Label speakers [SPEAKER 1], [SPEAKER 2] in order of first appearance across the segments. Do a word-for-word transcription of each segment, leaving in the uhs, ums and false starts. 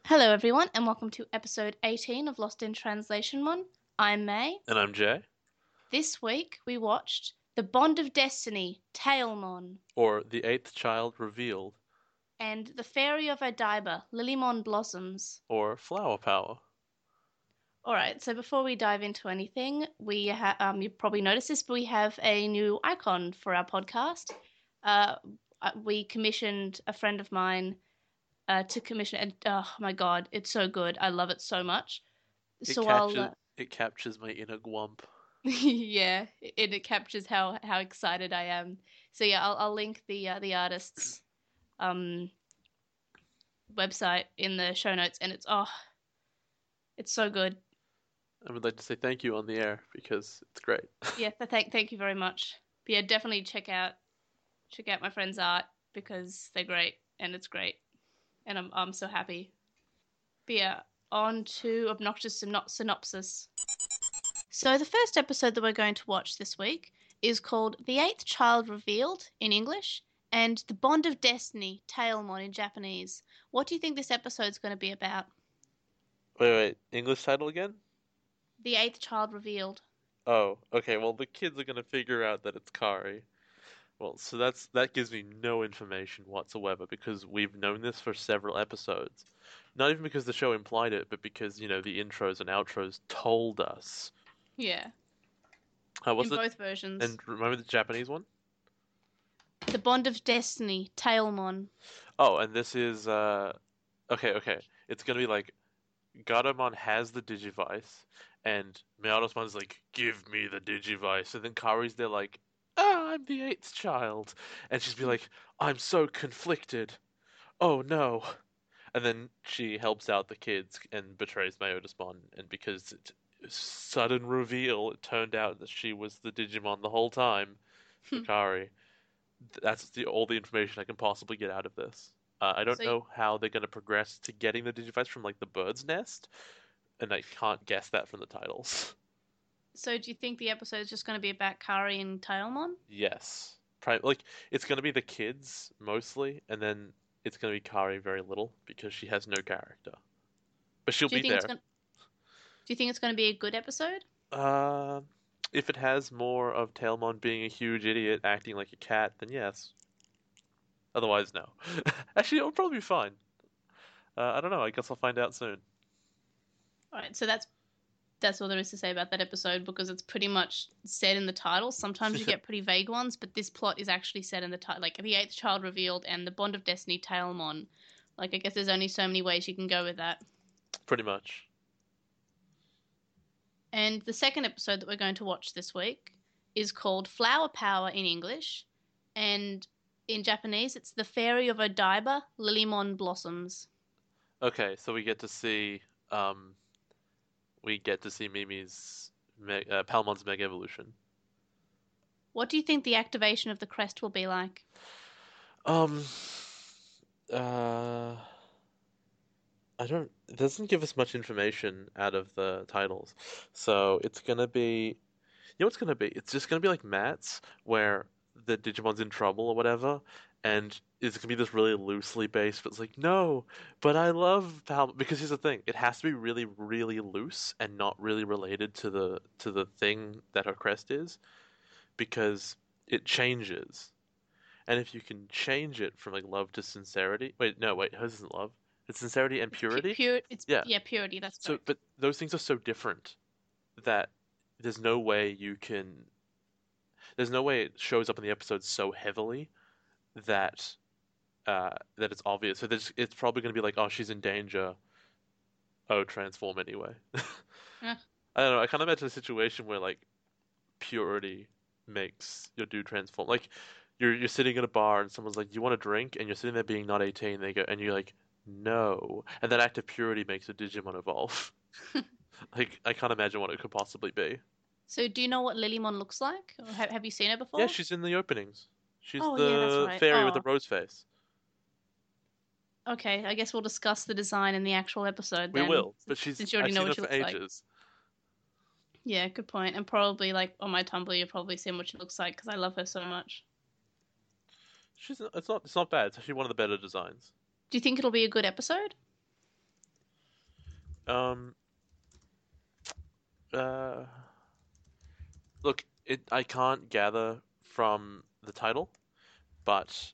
[SPEAKER 1] Hello, everyone, and welcome to episode eighteen of Lost in Translation Mon. I'm May.
[SPEAKER 2] And I'm Jay.
[SPEAKER 1] This week we watched The Bond of Destiny, Tailmon,
[SPEAKER 2] Or The Eighth Child Revealed.
[SPEAKER 1] and The Fairy of Odaiba, Lilymon Blossoms.
[SPEAKER 2] Or Flower Power.
[SPEAKER 1] Alright, so before we dive into anything, we ha- um, you probably noticed this, but we have a new icon for our podcast. Uh, uh, we commissioned a friend of mine uh, to commission, and oh my god, it's so good. I love it so much.
[SPEAKER 2] It
[SPEAKER 1] So I'll.
[SPEAKER 2] captures
[SPEAKER 1] Uh,
[SPEAKER 2] it captures my inner gwump.
[SPEAKER 1] Yeah, it, it captures how how excited I am. So yeah, I'll I'll link the uh, the artist's um website in the show notes, and it's oh, it's so good.
[SPEAKER 2] I would like to say thank you on the air because it's great.
[SPEAKER 1] Yeah, th- thank thank you very much. But yeah, definitely check out check out my friend's art because they're great and it's great, and I'm I'm so happy. But yeah, on to obnoxious syno- synopsis. So the first episode that we're going to watch this week is called The Eighth Child Revealed in English and The Bond of Destiny, Tailmon in Japanese. What do you think this episode's going to be about?
[SPEAKER 2] Wait, wait. English title again?
[SPEAKER 1] The Eighth Child Revealed.
[SPEAKER 2] Oh, okay. Well, the kids are gonna figure out that it's Kari. Well, so that's that gives me no information whatsoever because we've known this for several episodes. Not even because the show implied it, but because, you know, the intros and outros told us.
[SPEAKER 1] Yeah,
[SPEAKER 2] How
[SPEAKER 1] in
[SPEAKER 2] was it?
[SPEAKER 1] both versions.
[SPEAKER 2] And remember the Japanese one?
[SPEAKER 1] The Bond of Destiny, Tailmon.
[SPEAKER 2] Oh, and this is uh okay, okay. It's gonna be like Garamon has the Digivice, and Meowsman's like, "Give me the Digivice," and then Kari's there like, "Ah, I'm the eighth child," and she's be like, "I'm so conflicted. Oh no!" And then she helps out the kids and betrays Meowsman, and because it sudden reveal, it turned out that she was the Digimon the whole time for Kari. That's the all the information I can possibly get out of this. Uh, I don't
[SPEAKER 1] So,
[SPEAKER 2] know how they're going to progress to getting the Digivice from like the bird's nest, and I can't guess that from the titles.
[SPEAKER 1] so do you think the episode is just going to be about Kari and Tailmon?
[SPEAKER 2] Yes, Pri like it's going to be the kids mostly, and then it's going to be Kari very little because she has no character, but she'll
[SPEAKER 1] Do you
[SPEAKER 2] be
[SPEAKER 1] think it's
[SPEAKER 2] there.
[SPEAKER 1] going? Do you think it's going to be a good episode?
[SPEAKER 2] Uh, if it has more of Tailmon being a huge idiot acting like a cat, then yes. Otherwise, no. Actually, it'll probably be fine. Uh, I don't know. I guess I'll find out soon.
[SPEAKER 1] All right, so that's that's all there is to say about that episode because it's pretty much said in the title. Sometimes you get pretty vague ones, but this plot is actually said in the title, like the eighth child revealed and the Bond of Destiny, Tailmon. Like I guess there's only so many ways you can go with that.
[SPEAKER 2] Pretty much.
[SPEAKER 1] And the second episode that we're going to watch this week is called Flower Power in English, and in Japanese it's The Fairy of Odaiba, Lilymon Blossoms.
[SPEAKER 2] Okay, so we get to see um we get to see Mimi's me uh, Palmon's Mega Evolution.
[SPEAKER 1] What do you think the activation of the crest will be like?
[SPEAKER 2] Um uh I don't it doesn't give us much information out of the titles. So it's gonna be you know what's gonna be? It's just gonna be like Matt's where the Digimon's in trouble or whatever, and it's gonna be this really loosely based, but it's like, no, but I love Palmon because here's the thing, it has to be really, really loose and not really related to the to the thing that her crest is, because it changes. And if you can change it from like love to sincerity, wait, no, wait, hers isn't love. It's sincerity and
[SPEAKER 1] It's pu-
[SPEAKER 2] purity?
[SPEAKER 1] pure. It's
[SPEAKER 2] Yeah.
[SPEAKER 1] yeah, purity. That's
[SPEAKER 2] So,
[SPEAKER 1] correct.
[SPEAKER 2] but those things are so different that there's no way you can, there's no way it shows up in the episode so heavily that uh that it's obvious. So there's, it's probably going to be like, oh, she's in danger. Oh, transform anyway.
[SPEAKER 1] Eh.
[SPEAKER 2] I don't know. I can't imagine a situation where like purity makes your dude transform. Like you're you're sitting in a bar and someone's like, "You want a drink?" and you're sitting there being not eighteen. And they go, and you're like, "No," and that act of purity makes a Digimon evolve. Like I can't imagine what it could possibly be.
[SPEAKER 1] So, do you know what Lilymon looks like? Or have, have you seen her
[SPEAKER 2] Yeah,
[SPEAKER 1] before?
[SPEAKER 2] she's in the openings. She's
[SPEAKER 1] Oh, yeah, that's
[SPEAKER 2] the
[SPEAKER 1] right.
[SPEAKER 2] fairy with the
[SPEAKER 1] Oh,
[SPEAKER 2] rose face.
[SPEAKER 1] okay. I guess we'll discuss the design in the actual episode
[SPEAKER 2] We
[SPEAKER 1] then,
[SPEAKER 2] will, but she's
[SPEAKER 1] since you already
[SPEAKER 2] I've
[SPEAKER 1] know
[SPEAKER 2] seen
[SPEAKER 1] what
[SPEAKER 2] her
[SPEAKER 1] she
[SPEAKER 2] for
[SPEAKER 1] looks like.
[SPEAKER 2] ages.
[SPEAKER 1] Yeah, good point. And probably like on my Tumblr, you've probably seen what she looks like because I love her so much.
[SPEAKER 2] She's it's not it's not bad. It's actually one of the better designs.
[SPEAKER 1] Do you think it'll be a good episode?
[SPEAKER 2] Um, uh, look, it I can't gather from the title, but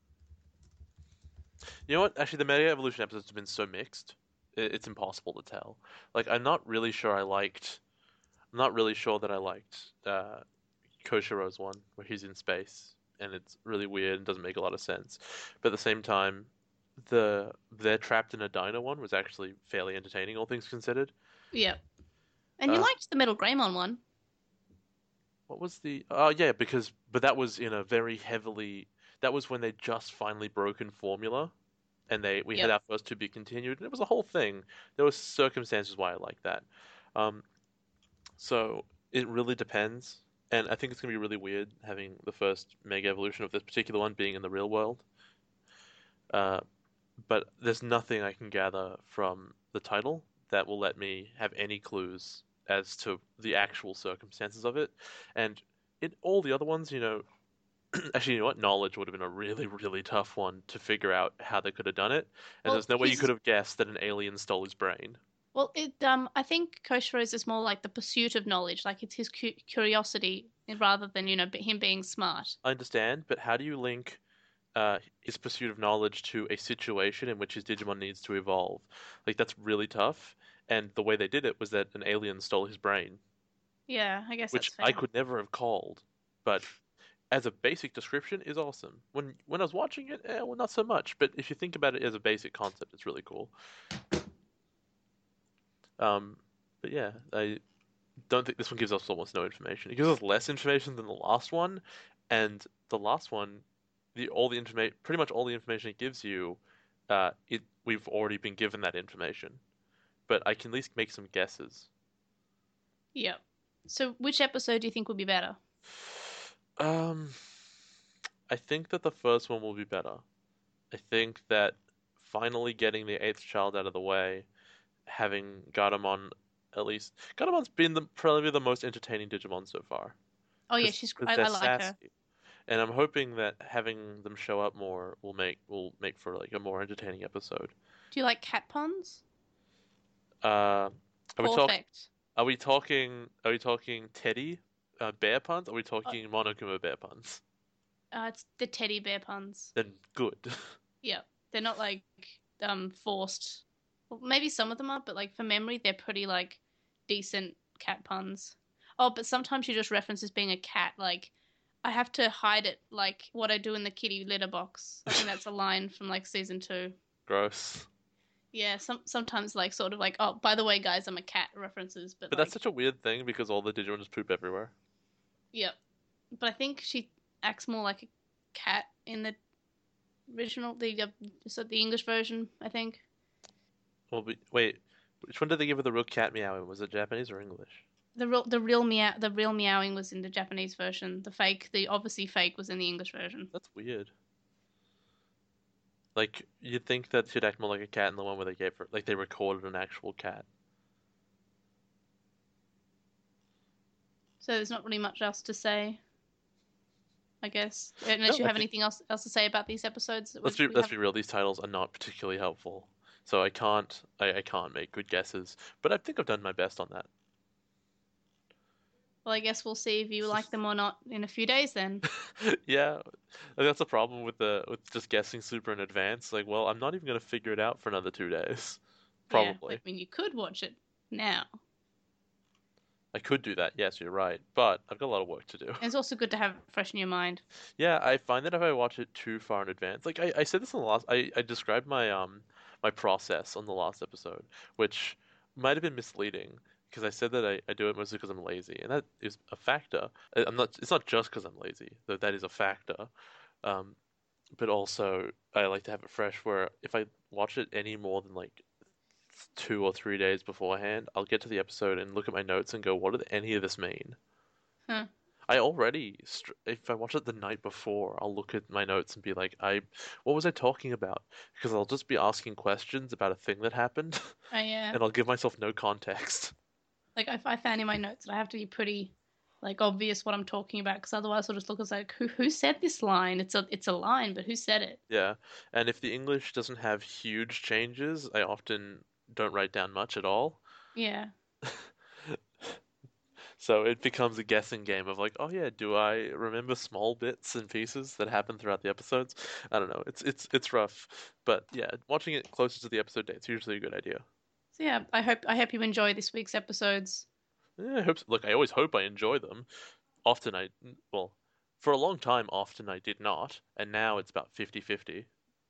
[SPEAKER 2] you know what? Actually, the Mega Evolution episodes have been so mixed, it, it's impossible to tell. Like, I'm not really sure I liked. I'm not really sure that I liked uh, Koshiro's one, where he's in space and it's really weird and doesn't make a lot of sense. But at the same time, the they're trapped in a diner one was actually fairly entertaining, all things considered.
[SPEAKER 1] Yep. And you
[SPEAKER 2] Uh,
[SPEAKER 1] liked the Metal Greymon one.
[SPEAKER 2] what was the? Oh yeah, because but that was in a very heavily. That was when they just finally broken formula, and they we had
[SPEAKER 1] Yep.
[SPEAKER 2] our first to be continued, and it was a whole thing. There was circumstances why I like that. Um, so it really depends, and I think it's gonna be really weird having the first mega evolution of this particular one being in the real world. Uh, but there's nothing I can gather from the title that will let me have any clues as to the actual circumstances of it. And in all the other ones, you know, actually, you know what? Knowledge would have been a really, really tough one to figure out how they could have done it. And
[SPEAKER 1] Well,
[SPEAKER 2] there's no way you
[SPEAKER 1] his
[SPEAKER 2] could have guessed that an alien stole his brain.
[SPEAKER 1] well, it um, I think Koshiro's is more like the pursuit of knowledge, like it's his cu- curiosity rather than you know him being smart.
[SPEAKER 2] I understand, but how do you link uh, his pursuit of knowledge to a situation in which his Digimon needs to evolve? Like, that's really tough. And the way they did it was that an alien stole his brain,
[SPEAKER 1] Yeah, I guess
[SPEAKER 2] which
[SPEAKER 1] that's
[SPEAKER 2] I
[SPEAKER 1] fair.
[SPEAKER 2] could never have called. But as a basic description, is awesome. When when I was watching it, eh, well, not so much. But if you think about it as a basic concept, it's really cool. Um, but yeah, I don't think this one gives us almost no information. It gives us less information than the last one, and the last one, the all the information, pretty much all the information it gives you, uh, it we've already been given that information. But I can at least make some guesses.
[SPEAKER 1] Yep. So, which episode do you think would be better?
[SPEAKER 2] Um, I think that the first one will be better. I think that finally getting the eighth child out of the way, having Gatomon at least Gatomon's been the probably the most entertaining Digimon so far
[SPEAKER 1] Oh yeah,
[SPEAKER 2] because
[SPEAKER 1] she's
[SPEAKER 2] because
[SPEAKER 1] I,
[SPEAKER 2] they're
[SPEAKER 1] I like her.
[SPEAKER 2] sassy, and I'm hoping that having them show up more will make will make for like a more entertaining episode.
[SPEAKER 1] Do you like cat puns?
[SPEAKER 2] Uh, are we talking?
[SPEAKER 1] Perfect.
[SPEAKER 2] Are we talking? Are we talking Teddy uh, bear puns? Are we
[SPEAKER 1] Uh,
[SPEAKER 2] talking Monokuma bear puns?
[SPEAKER 1] uh, it's the teddy bear puns.
[SPEAKER 2] Then good.
[SPEAKER 1] Yep. They're not like um forced. Well, maybe some of them are, but like for memory, they're pretty like decent cat puns. Oh, but sometimes she just references being a cat. Like I have to hide it, like what I do in the kitty litter box. I think that's a line from like season two.
[SPEAKER 2] Gross.
[SPEAKER 1] Yeah, some sometimes like sort of like, oh, by the way, guys, I'm a cat references, but
[SPEAKER 2] But that's
[SPEAKER 1] like,
[SPEAKER 2] such a weird thing because all the Digimon just poop everywhere.
[SPEAKER 1] yep. But I think she acts more like a cat in the original, the uh, so the English version. I think
[SPEAKER 2] Well, we, wait, which one did they give her the real cat meow in? Was it Japanese or English?
[SPEAKER 1] the real the real meow the real meowing was in the Japanese version. The fake, the obviously fake, was in the English version.
[SPEAKER 2] That's weird. Like, you'd think that she'd act more like a cat in the one where they gave her, like, they recorded an actual cat.
[SPEAKER 1] So there's not really much else to say, I guess, unless
[SPEAKER 2] No,
[SPEAKER 1] you
[SPEAKER 2] I
[SPEAKER 1] have
[SPEAKER 2] think,
[SPEAKER 1] anything else else to say about these episodes that
[SPEAKER 2] let's
[SPEAKER 1] we've,
[SPEAKER 2] be,
[SPEAKER 1] we
[SPEAKER 2] let's
[SPEAKER 1] have.
[SPEAKER 2] be real, these titles are not particularly helpful. So I can't, I, I can't make good guesses. But I think I've done my best on that.
[SPEAKER 1] Well, I guess we'll see if you like them or not in a few days then.
[SPEAKER 2] Yeah, that's a problem with the with just guessing super in advance. Like, well, I'm not even gonna figure it out for another two days.
[SPEAKER 1] Yeah, I
[SPEAKER 2] Probably.
[SPEAKER 1] mean you could watch it now.
[SPEAKER 2] I could do that. Yes, you're right. But I've got a lot of work to do.
[SPEAKER 1] And it's also good to have it fresh in your mind.
[SPEAKER 2] Yeah, I find that if I watch it too far in advance, like I, I said this in the last, I, I described my um my process on the last episode, which might have been misleading because I said that I, I do it mostly because I'm lazy, and that is a factor. I- I'm not. It's not just because I'm lazy, though that is a factor. Um, but also I like to have it fresh. Where if I watch it any more than like two or three days beforehand, I'll get to the episode and look at my notes and go, what did any of this mean?
[SPEAKER 1] Huh.
[SPEAKER 2] I already, if I watch it the night before, I'll look at my notes and be like, I, what was I talking about? Because I'll just be asking questions about a thing that happened,
[SPEAKER 1] Oh yeah.
[SPEAKER 2] and I'll give myself no context.
[SPEAKER 1] Like if I found in my notes that I have to be pretty like obvious what I'm talking about because otherwise I'll just look as like who who said this line? It's a it's a line, but who said it?
[SPEAKER 2] Yeah, and if the English doesn't have huge changes, I often don't write down much at all.
[SPEAKER 1] Yeah.
[SPEAKER 2] So it becomes a guessing game of like, oh yeah, do I remember small bits and pieces that happen throughout the episodes? I don't know. It's it's it's rough, but yeah, watching it closer to the episode date is usually a good idea.
[SPEAKER 1] So yeah, I hope I hope you enjoy this week's episodes.
[SPEAKER 2] Yeah, I hope. So. Look, I always hope I enjoy them. Often I, well, for a long time, often I did not, and now it's about fifty-fifty.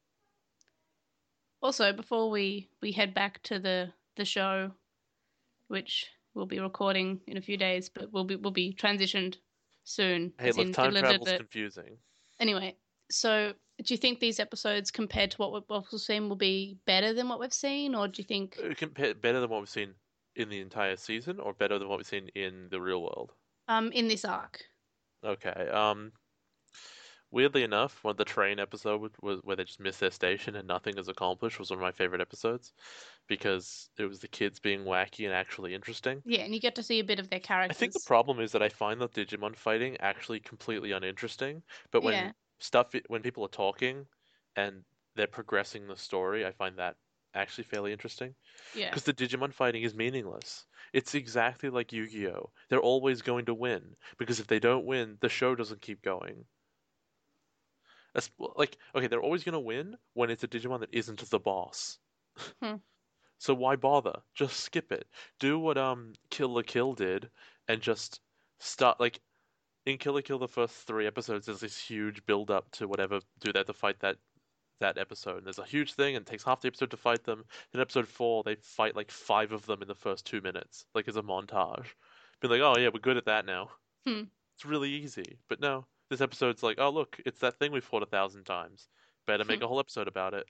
[SPEAKER 1] Also, before we we head back to the the show, which we'll be recording in a few days, but we'll be we'll be transitioned soon,
[SPEAKER 2] Hey,
[SPEAKER 1] as
[SPEAKER 2] look,
[SPEAKER 1] in
[SPEAKER 2] time
[SPEAKER 1] delivered.
[SPEAKER 2] travel's
[SPEAKER 1] But
[SPEAKER 2] confusing.
[SPEAKER 1] anyway, so do you think these episodes, compared to what we've, what we've seen, will be better than what we've seen, or do you think
[SPEAKER 2] Uh, Compare better than what we've seen in the entire season, or better than what we've seen in the real world?
[SPEAKER 1] um in this arc?
[SPEAKER 2] Okay. Um, weirdly enough, when the train episode was, was where they just missed their station and nothing is accomplished was one of my favorite episodes because it was the kids being wacky and actually interesting.
[SPEAKER 1] Yeah, and you get to see a bit of their
[SPEAKER 2] I think the
[SPEAKER 1] characters.
[SPEAKER 2] problem is that I find the Digimon fighting actually completely uninteresting, but when
[SPEAKER 1] Yeah,
[SPEAKER 2] stuff when people are talking and they're progressing the story, I find that actually fairly interesting
[SPEAKER 1] yeah.
[SPEAKER 2] because the Digimon fighting is meaningless. It's exactly like Yu-Gi-Oh! They're always going to win because if they don't win, the show doesn't keep going. That's like okay, they're always gonna win when it's a Digimon that isn't the boss.
[SPEAKER 1] Hmm.
[SPEAKER 2] So why bother? Just skip it. Do what um Kill la Kill did and just start like in Kill la Kill the first three episodes there's this huge build up to whatever do they have to fight that that episode. And there's a huge thing and it takes half the episode to fight them. In episode four they fight like five of them in the first two minutes, like as a montage. Be like, oh yeah, we're good at that now.
[SPEAKER 1] Hmm.
[SPEAKER 2] It's really easy. But no, this episode's like, oh look, it's that thing we've fought a thousand times. Better
[SPEAKER 1] Hmm.
[SPEAKER 2] make a whole episode about it.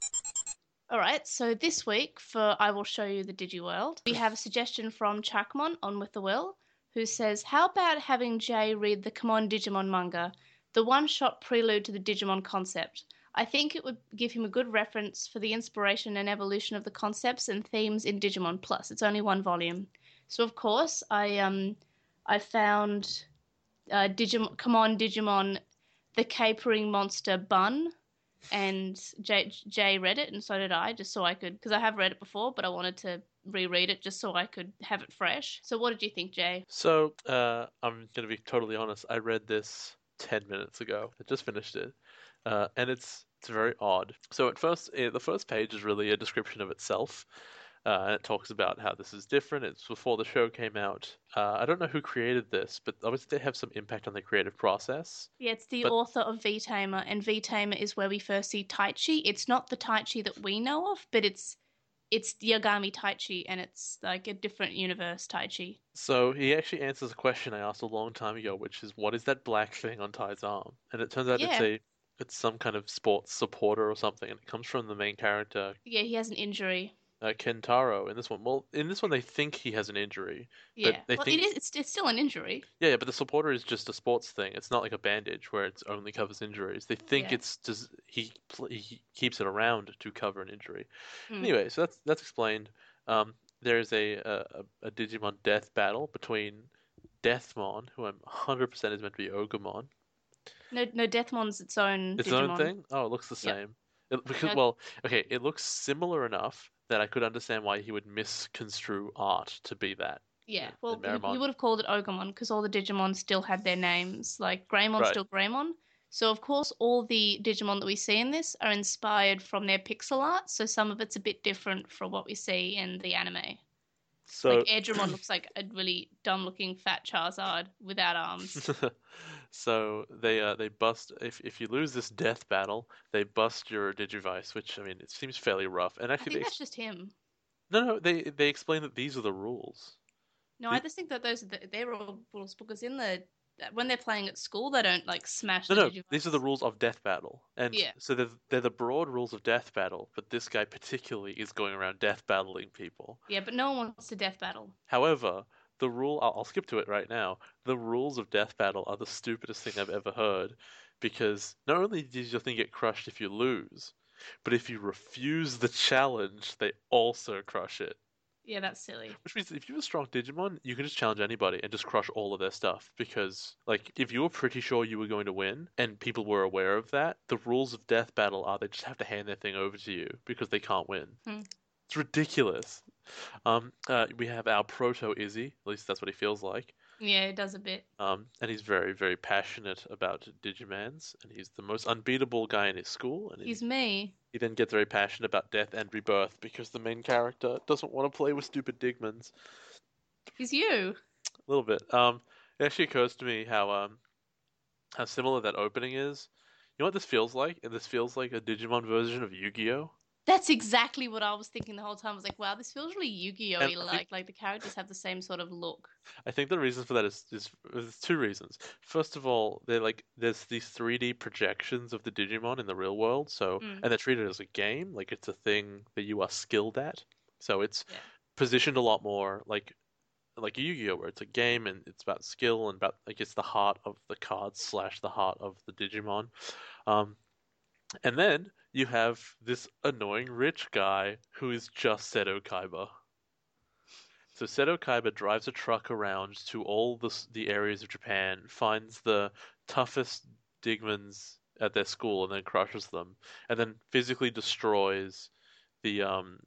[SPEAKER 1] All right, so this week for I Will Show You the Digiworld, we have a suggestion from Chakmon on With the Will, who says, how about having Jay read the Come On Digimon manga, the one-shot prelude to the Digimon concept? I think it would give him a good reference for the inspiration and evolution of the concepts and themes in Digimon Plus. It's only one volume. So of course, I um I found uh, Digimon Come On Digimon, the capering monster Bun, and Jay, Jay read it, and so did I, just so I could, because I have read it before, but I wanted to reread it just so I could have it fresh. So, what did you think, Jay?
[SPEAKER 2] So, uh, I'm gonna be totally honest. I read this ten minutes ago. I just finished it, uh, and it's it's very odd. So at first, eh, the first page is really a description of itself, uh, and it talks about how this is different. It's before the show came out. Uh, I don't know who created this, but obviously they have some impact on the creative process.
[SPEAKER 1] Yeah, it's the
[SPEAKER 2] But
[SPEAKER 1] author of V Tamer, and V Tamer is where we first see Taichi. It's not the Taichi that we know of, but it's it's Yagami Taichi, and it's like a different universe Taichi.
[SPEAKER 2] so he actually answers a question I asked a long time ago, which is what is that black thing on Ty's arm? And it turns out it's
[SPEAKER 1] Yeah,
[SPEAKER 2] a it's some kind of sports supporter or something, and it comes from the main character,
[SPEAKER 1] yeah, he has an injury.
[SPEAKER 2] uh, Kentaro. In this one, well, in this one they think he has an injury, but
[SPEAKER 1] Yeah,
[SPEAKER 2] they
[SPEAKER 1] well, it
[SPEAKER 2] think
[SPEAKER 1] is. It's, it's still an injury.
[SPEAKER 2] yeah, yeah, but the supporter is just a sports thing. It's not like a bandage where it only covers injuries. They think
[SPEAKER 1] Yeah.
[SPEAKER 2] it's just he pl- he keeps it around to cover an injury.
[SPEAKER 1] Mm.
[SPEAKER 2] Anyway, so that's that's explained. Um, there's a, a a Digimon death battle between Deathmon, who I'm one hundred percent is meant to be Ogumon.
[SPEAKER 1] No, no, Deathmon's its own
[SPEAKER 2] Its own
[SPEAKER 1] Digimon.
[SPEAKER 2] thing? Oh, it looks the
[SPEAKER 1] Yep.
[SPEAKER 2] same. It, because,
[SPEAKER 1] No,
[SPEAKER 2] well, okay, it looks similar enough that I could understand why he would misconstrue art to be that
[SPEAKER 1] yeah,
[SPEAKER 2] in, in
[SPEAKER 1] well, he, he
[SPEAKER 2] Meramon.
[SPEAKER 1] would have called it Ogumon because all the Digimon still had their names. Like Greymon's
[SPEAKER 2] Right.
[SPEAKER 1] still Greymon. So, of course, all the Digimon that we see in this are inspired from their pixel art. So, some of it's a bit different from what we see in the anime. Like
[SPEAKER 2] So,
[SPEAKER 1] Airdramon looks like a really dumb looking fat Charizard without arms.
[SPEAKER 2] so they uh they bust if if you lose this death battle, they bust your Digivice, which I mean it seems fairly rough. And
[SPEAKER 1] I
[SPEAKER 2] actually, they
[SPEAKER 1] think
[SPEAKER 2] ex
[SPEAKER 1] that's just him.
[SPEAKER 2] no no they they explain that these are the rules.
[SPEAKER 1] No, I
[SPEAKER 2] The,
[SPEAKER 1] just think that those are the, their rules because in the when they're playing at school, they don't like smash
[SPEAKER 2] No,
[SPEAKER 1] the
[SPEAKER 2] no, these are the
[SPEAKER 1] Digivice.
[SPEAKER 2] rules of Death Battle. And
[SPEAKER 1] Yeah,
[SPEAKER 2] so they're, they're the broad rules of Death Battle, but this guy particularly is going around death battling people.
[SPEAKER 1] yeah, but no one wants to death battle.
[SPEAKER 2] However, the rule, I'll, I'll skip to it right now. The rules of Death Battle are the stupidest thing I've ever heard because not only does your thing get crushed if you lose, but if you refuse the challenge, they also crush it.
[SPEAKER 1] Yeah, that's silly.
[SPEAKER 2] Which means if you have a strong Digimon, you can just challenge anybody and just crush all of their stuff. Because, like, if you were pretty sure you were going to win and people were aware of that, the rules of Death Battle are they just have to hand their thing over to you because they can't win.
[SPEAKER 1] Hmm.
[SPEAKER 2] It's ridiculous. Um, uh, we have our proto Izzy, at least that's what he feels like.
[SPEAKER 1] Yeah, it does a bit.
[SPEAKER 2] Um, and he's very, very passionate about Digimans, and he's the most unbeatable guy in his school. And he,
[SPEAKER 1] He's me.
[SPEAKER 2] he then gets very passionate about death and rebirth because the main character doesn't want to play with stupid Digmans.
[SPEAKER 1] He's you.
[SPEAKER 2] A little bit. Um, it actually occurs to me how um how similar that opening is. You know what this feels like? And this feels like a Digimon version of Yu-Gi-Oh!
[SPEAKER 1] That's exactly what I was thinking the whole time. I was like, wow, this feels really
[SPEAKER 2] And
[SPEAKER 1] Yu-Gi-Oh-y
[SPEAKER 2] I think
[SPEAKER 1] like. Like the characters have the same sort of look.
[SPEAKER 2] I think the reason for that is is there's two reasons. First of all, they're like there's these three D projections of the Digimon in the real world, so
[SPEAKER 1] Mm,
[SPEAKER 2] and they're treated as a game, like it's a thing that you are skilled at. So it's
[SPEAKER 1] yeah.
[SPEAKER 2] positioned a lot more like like Yu-Gi-Oh, where it's a game and it's about skill and about like it's the heart of the cards slash the heart of the Digimon. Um, and then you have this annoying rich guy who is just Seto Kaiba. So Seto Kaiba drives a truck around to all the the areas of Japan, finds the toughest Digmans at their school, and then crushes them, and then physically destroys the um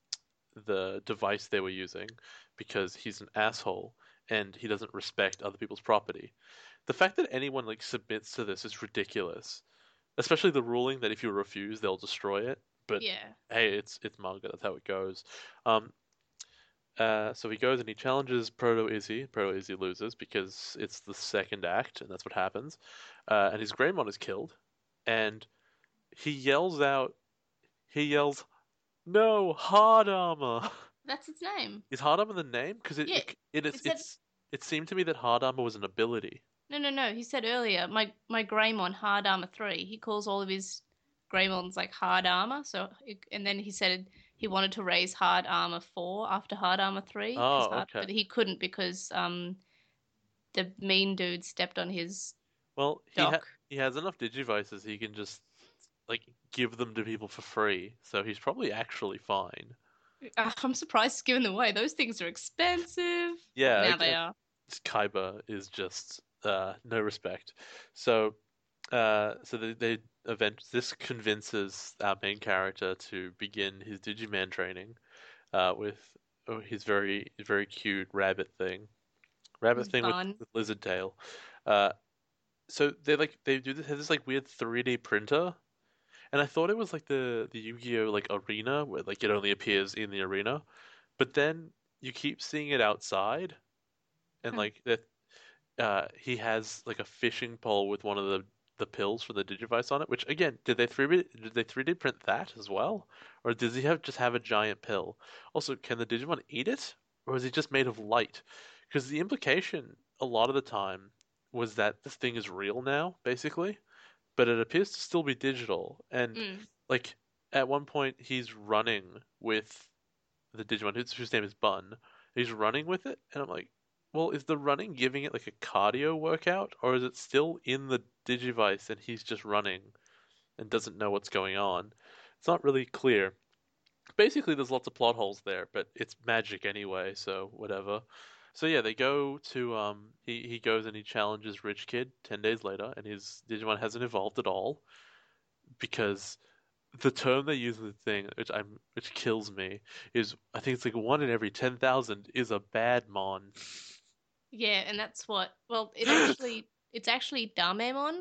[SPEAKER 2] the device they were using because he's an asshole and he doesn't respect other people's property. The fact that anyone like submits to this is ridiculous, especially the ruling that if you refuse, they'll destroy it. But
[SPEAKER 1] Yeah.
[SPEAKER 2] hey, it's it's manga. That's how it goes. Um, uh, so he goes and he challenges Proto Izzy. Proto Izzy loses because it's the second act, and that's what happens. Uh, and his Greymon is killed, and he yells out. He yells, "No, hard armor!"
[SPEAKER 1] That's its name.
[SPEAKER 2] Is hard armor the name? Because it,
[SPEAKER 1] Yeah.
[SPEAKER 2] it it is
[SPEAKER 1] It said
[SPEAKER 2] it's it seemed to me that hard armor was an ability.
[SPEAKER 1] no, no, no. He said earlier, my my Greymon hard armor three. He calls all of his Greymons like hard armor. So, and then he said he wanted to raise hard armor four after hard armor three because
[SPEAKER 2] Oh,
[SPEAKER 1] hard,
[SPEAKER 2] okay.
[SPEAKER 1] but he couldn't because um the mean dude stepped on his
[SPEAKER 2] Well, he ha
[SPEAKER 1] dock.
[SPEAKER 2] he has enough Digivices he can just like give them to people for free, so he's probably actually fine.
[SPEAKER 1] Uh, I'm surprised he's given them away. Those things are expensive.
[SPEAKER 2] Yeah,
[SPEAKER 1] Now they
[SPEAKER 2] again,
[SPEAKER 1] are.
[SPEAKER 2] Kaiba is just uh no respect. So uh so they, they event this convinces our main character to begin his Digiman training uh with oh, his very very cute rabbit thing. Rabbit
[SPEAKER 1] His
[SPEAKER 2] thing with,
[SPEAKER 1] bun.
[SPEAKER 2] with lizard tail. Uh so they like they do this have this like weird three D printer. And I thought it was like the the Yu-Gi-Oh like arena where like it only appears in the arena, but then you keep seeing it outside, and like that uh he has like a fishing pole with one of the the pills for the Digivice on it. Which again, did they three D did they three D print that as well, or does he have just have a giant pill? Also, can the Digimon eat it, or is he just made of light? Because the implication a lot of the time was that this thing is real now, basically, but it appears to still be digital. And
[SPEAKER 1] Mm.
[SPEAKER 2] like at one point, he's running with the Digimon, whose, whose name is Bun. He's running with it, and I'm like, well, is the running giving it like a cardio workout, or is it still in the Digivice and he's just running and doesn't know what's going on? It's not really clear. Basically, there's lots of plot holes there, but it's magic anyway, so whatever. So yeah, they go to um he, he goes and he challenges Rich Kid ten days later, and his Digimon hasn't evolved at all because the term they use in the thing, which I'm which kills me, is I think it's like one in every ten thousand is a bad mon.
[SPEAKER 1] Yeah, and that's what. Well, it actually it's actually Damemon,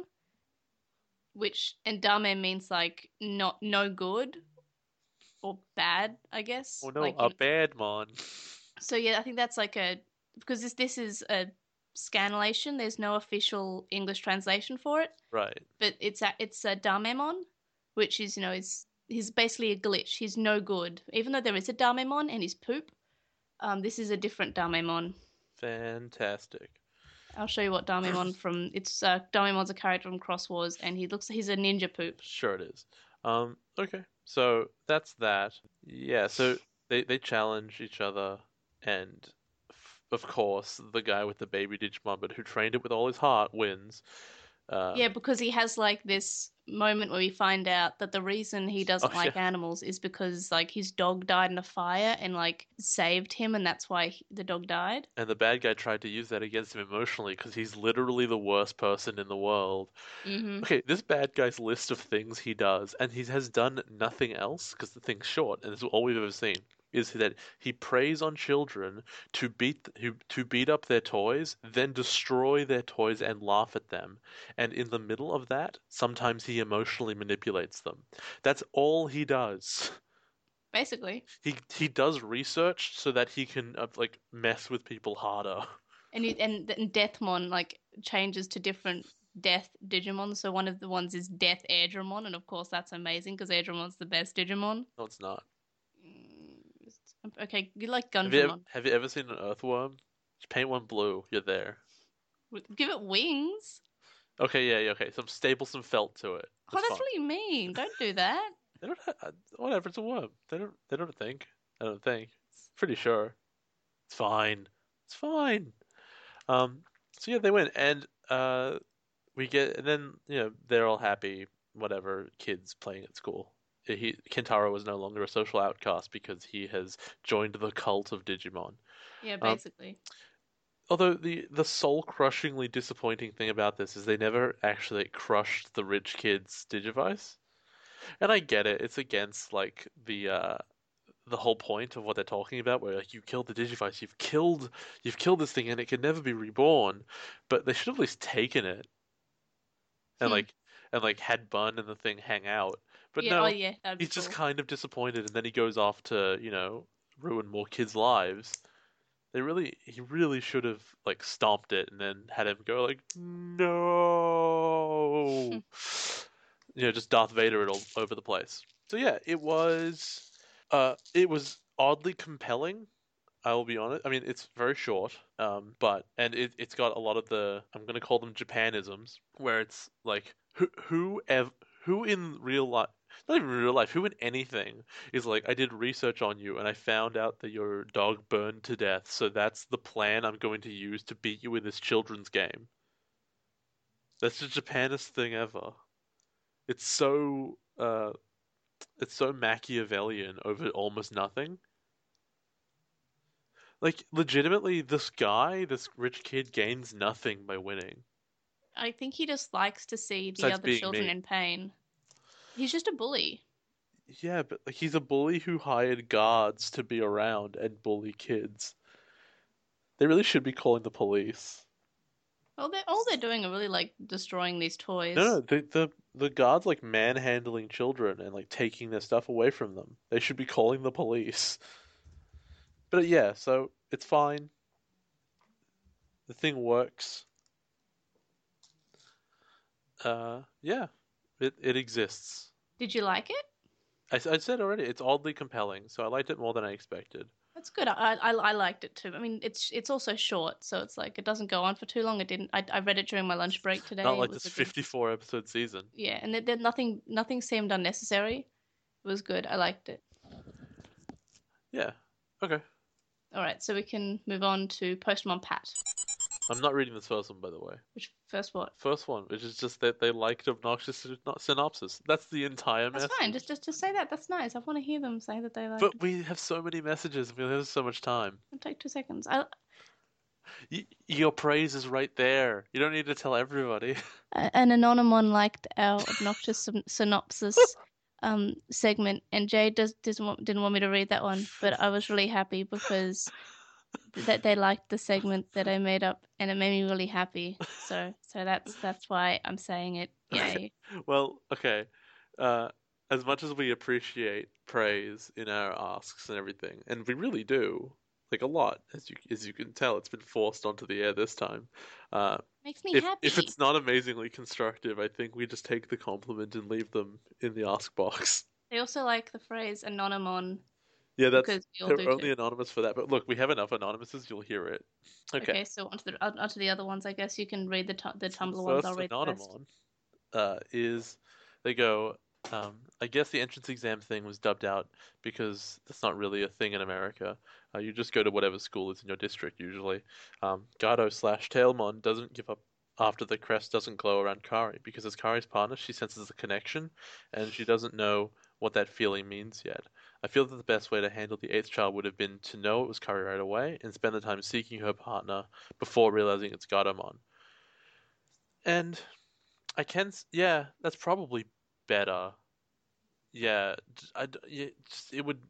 [SPEAKER 1] which and Dame means like not no good or bad, I guess.
[SPEAKER 2] Oh no,
[SPEAKER 1] Like
[SPEAKER 2] a
[SPEAKER 1] in
[SPEAKER 2] bad mon.
[SPEAKER 1] so yeah, I think that's like a because this this is a scanlation. There's no official English translation for it,
[SPEAKER 2] Right.
[SPEAKER 1] but it's a it's a Damemon, which is you know is he's basically a glitch. He's no good, even though there is a Damemon and he's poop. Um, this is a different Damemon.
[SPEAKER 2] Fantastic.
[SPEAKER 1] I'll show you what Damemon from it's uh, Damemon's a character from Cross Wars, and he looks he's a ninja poop.
[SPEAKER 2] Sure it is. Um, okay. So that's that. Yeah, so they they challenge each other and f- of course the guy with the baby Digimon but who trained it with all his heart wins. Uh
[SPEAKER 1] Yeah, because he has like this moment where we find out that the reason he
[SPEAKER 2] oh
[SPEAKER 1] doesn't
[SPEAKER 2] yeah.
[SPEAKER 1] like animals is because like his dog died in a fire and like saved him, and that's why he, the dog died.
[SPEAKER 2] And the bad guy tried to use that against him emotionally because he's literally the worst person in the world.
[SPEAKER 1] Mm-hmm.
[SPEAKER 2] Okay, this bad guy's list of things he does, and he has done nothing else because the thing's short, and it's all we've ever seen. is that he preys on children to beat who to beat up their toys, then destroy their toys and laugh at them. And in the middle of that, sometimes he emotionally manipulates them. That's all he does.
[SPEAKER 1] Basically.
[SPEAKER 2] He he does research so that he can uh, like mess with people harder.
[SPEAKER 1] And you, and, and Deathmon like changes to different Death Digimon. So one of the ones is Death Airdramon, and of course that's amazing because Airdramon's the best Digimon.
[SPEAKER 2] No, it's not.
[SPEAKER 1] Mm, Okay, you like
[SPEAKER 2] Have you ever,
[SPEAKER 1] Gundramon.
[SPEAKER 2] have you ever seen an earthworm? Just paint one blue. You're there.
[SPEAKER 1] Give it wings.
[SPEAKER 2] Okay, yeah, yeah, okay. Some staple some felt to it.
[SPEAKER 1] Oh,
[SPEAKER 2] It's
[SPEAKER 1] that's
[SPEAKER 2] fine.
[SPEAKER 1] really mean. Don't do that.
[SPEAKER 2] They don't ha- uh, whatever. It's a worm. They don't. They don't think. I don't think. Pretty sure. It's fine. It's fine. Um. So yeah, they win, and uh, we get, and then you know they're all happy. Whatever, kids playing at school. He Kentaro was no longer a social outcast because he has joined the cult of Digimon.
[SPEAKER 1] Yeah,
[SPEAKER 2] Um,
[SPEAKER 1] basically.
[SPEAKER 2] Although the the soul-crushingly disappointing thing about this is they never actually crushed the rich kid's Digivice. And I get it; it's against like the uh the whole point of what they're talking about, where like you killed the Digivice, you've killed you've killed this thing, and it can never be reborn. But they should have at least taken it and
[SPEAKER 1] Hmm.
[SPEAKER 2] like and like had Bun and the thing hang out. But
[SPEAKER 1] Yeah. Oh,
[SPEAKER 2] no,
[SPEAKER 1] yeah, that'd be
[SPEAKER 2] he's just
[SPEAKER 1] cool.
[SPEAKER 2] kind of disappointed, and then he goes off to you know ruin more kids' lives. They really, he really should have like stomped it and then had him go like, no, you know, just Darth Vader it all over the place. So yeah, it was, uh, it was oddly compelling. I will be honest. I mean, it's very short, um, but and it it's got a lot of the I'm gonna call them Japanisms, where it's like who who ev who in real life, not even real life, who in anything is like, I did research on you and I found out that your dog burned to death, so that's the plan I'm going to use to beat you in this children's game. That's the Japanest thing ever. It's so uh, it's so Machiavellian over almost nothing. Like, legitimately, this guy, this rich kid, gains nothing by winning,
[SPEAKER 1] I think he just likes to see the
[SPEAKER 2] besides
[SPEAKER 1] other
[SPEAKER 2] being
[SPEAKER 1] children
[SPEAKER 2] mean.
[SPEAKER 1] in pain. He's just a bully.
[SPEAKER 2] Yeah, but like, he's a bully who hired guards to be around and bully kids. They really should be calling the police.
[SPEAKER 1] All they all they're doing are really like destroying these
[SPEAKER 2] No,
[SPEAKER 1] toys.
[SPEAKER 2] no, the the the guards like manhandling children and like taking their stuff away from them. They should be calling the police. But yeah, so it's fine. The thing works. Uh, yeah, it it exists.
[SPEAKER 1] Did you like it?
[SPEAKER 2] I, I said already, it's oddly compelling, so I liked it more than I expected.
[SPEAKER 1] That's good. I, I I liked it too. I mean, it's it's also short, so it's like it doesn't go on for too long. It didn't. I I read it during my lunch break
[SPEAKER 2] Not
[SPEAKER 1] today. It
[SPEAKER 2] like
[SPEAKER 1] was
[SPEAKER 2] this
[SPEAKER 1] a good.
[SPEAKER 2] fifty-four episode season.
[SPEAKER 1] Yeah, and there, there nothing nothing seemed unnecessary. It was good. I liked it.
[SPEAKER 2] Yeah. Okay.
[SPEAKER 1] All right, so we can move on to Postmon Pat.
[SPEAKER 2] I'm not reading this first one, by the way.
[SPEAKER 1] Which first what?
[SPEAKER 2] First one, which is just that they liked obnoxious syn- synopsis. That's the entire
[SPEAKER 1] That's fine.
[SPEAKER 2] message.
[SPEAKER 1] Just just just say that. That's nice. I want to hear them say that they liked it.
[SPEAKER 2] But we have so many messages. We have so much time.
[SPEAKER 1] It'll take two seconds. I,
[SPEAKER 2] Y- your praise is right there. You don't need to tell everybody.
[SPEAKER 1] an anonymon liked our obnoxious syn- synopsis um segment, and Jay does didn't want, didn't want me to read that one, but I was really happy because that they liked the segment that I made up, and it made me really happy. So so that's that's why I'm saying it.
[SPEAKER 2] Okay.
[SPEAKER 1] Yay!
[SPEAKER 2] Well, okay. Uh, as much as we appreciate praise in our asks and everything, and we really do, like a lot, as you as you can tell, it's been forced onto the air this time. Uh,
[SPEAKER 1] Makes me
[SPEAKER 2] if if
[SPEAKER 1] happy.
[SPEAKER 2] it's not amazingly constructive, I think we just take the compliment and leave them in the ask box.
[SPEAKER 1] They also like the phrase anonymon
[SPEAKER 2] Yeah, that's
[SPEAKER 1] because we all do
[SPEAKER 2] they're
[SPEAKER 1] too.
[SPEAKER 2] only anonymous for that. But look, we have enough anonymouses. You'll hear it. Okay.
[SPEAKER 1] Okay, so onto the onto the other ones. I guess you can read the tu- the
[SPEAKER 2] So the
[SPEAKER 1] Tumblr ones. I'll
[SPEAKER 2] first
[SPEAKER 1] read the rest.
[SPEAKER 2] anonymon uh, is they go. Um, I guess the entrance exam thing was dubbed out because that's not really a thing in America. Uh, you just go to whatever school is in your district usually. Um, Gado slash Tailmon doesn't give up after the crest doesn't glow around Kari because as Kari's partner, she senses a connection and she doesn't know what that feeling means yet. I feel that the best way to handle the eighth child would have been to know it was Kari right away and spend the time seeking her partner before realizing it's Gatomon. And I can, yeah, that's probably better. Yeah, I, yeah, just, it would.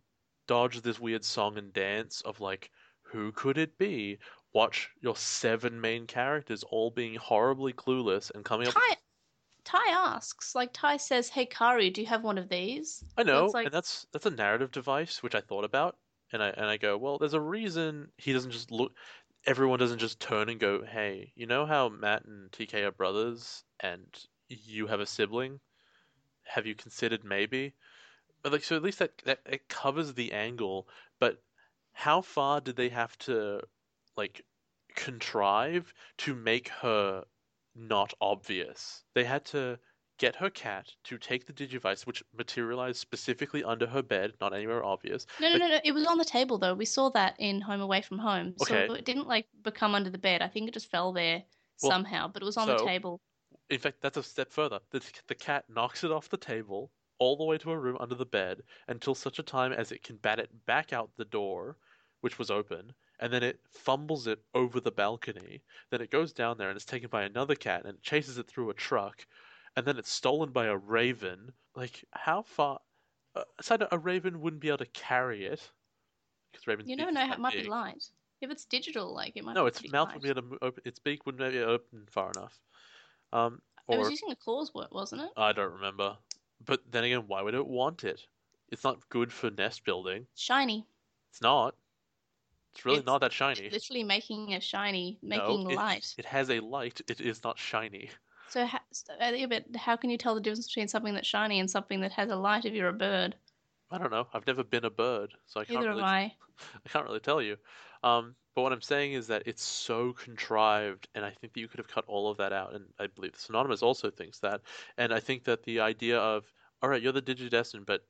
[SPEAKER 2] dodge this weird song and dance of like, who could it be? Watch your seven main characters all being horribly clueless and coming up with.
[SPEAKER 1] Ty Ty asks, like Ty says, "Hey Kari, do you have one of these?"
[SPEAKER 2] I
[SPEAKER 1] So it's
[SPEAKER 2] know,
[SPEAKER 1] like,
[SPEAKER 2] and that's that's a narrative device which I thought about, and I and I go, well, there's a reason he doesn't just look. Everyone doesn't just turn and go, hey, you know how Matt and T K are brothers, and you have a sibling? Have you considered maybe? But like, so at least that that it covers the angle, but how far did they have to like contrive to make her not obvious? They had to get her cat to take the Digivice, which materialized specifically under her bed, not anywhere obvious.
[SPEAKER 1] no, no,
[SPEAKER 2] Like,
[SPEAKER 1] no, no. It was on the table though. We saw that in Home Away from Home, so
[SPEAKER 2] okay,
[SPEAKER 1] it didn't like become under the bed. I think it just fell there
[SPEAKER 2] well,
[SPEAKER 1] somehow, but it was on the
[SPEAKER 2] so
[SPEAKER 1] table.
[SPEAKER 2] in fact, that's a step further. The, the cat knocks it off the table all the way to a room under the bed until such a time as it can bat it back out the door, which was open, and then it fumbles it over the balcony. Then it goes down there and it's taken by another cat and it chases it through a truck, and then it's stolen by a raven. Like, how far? Uh, aside, a raven wouldn't be able to carry it because raven's
[SPEAKER 1] You
[SPEAKER 2] beak
[SPEAKER 1] never
[SPEAKER 2] is
[SPEAKER 1] know how
[SPEAKER 2] quite
[SPEAKER 1] it might be
[SPEAKER 2] big.
[SPEAKER 1] light. If it's digital, like it might
[SPEAKER 2] No,
[SPEAKER 1] be
[SPEAKER 2] its
[SPEAKER 1] pretty
[SPEAKER 2] mouth would
[SPEAKER 1] light.
[SPEAKER 2] be able to open. Its beak wouldn't be open far enough. Um,
[SPEAKER 1] It was
[SPEAKER 2] or
[SPEAKER 1] using the claws, wasn't it?
[SPEAKER 2] I don't remember. But then again, why would it want it? It's not good for nest building.
[SPEAKER 1] Shiny.
[SPEAKER 2] It's not. It's really
[SPEAKER 1] It's
[SPEAKER 2] not that shiny.
[SPEAKER 1] literally making a shiny,
[SPEAKER 2] No,
[SPEAKER 1] making
[SPEAKER 2] it
[SPEAKER 1] light.
[SPEAKER 2] it has a light. It is not shiny.
[SPEAKER 1] So, ha- so, uh, yeah, but how can you tell the difference between something that's shiny and something that has a light if you're a bird?
[SPEAKER 2] I don't know. I've never been a bird, so I can't
[SPEAKER 1] Neither have
[SPEAKER 2] really
[SPEAKER 1] I.
[SPEAKER 2] I can't really tell you. Um, but what I'm saying is that it's so contrived, and I think that you could have cut all of that out. And I believe Synonymous also thinks that. And I think that the idea of, all right, you're the Digidestined, but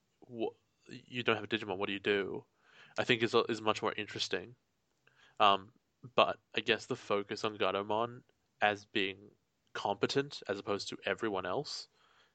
[SPEAKER 2] wh you don't have a Digimon. What do you do? I think is is much more interesting. Um, but I guess the focus on Gatomon as being competent as opposed to everyone else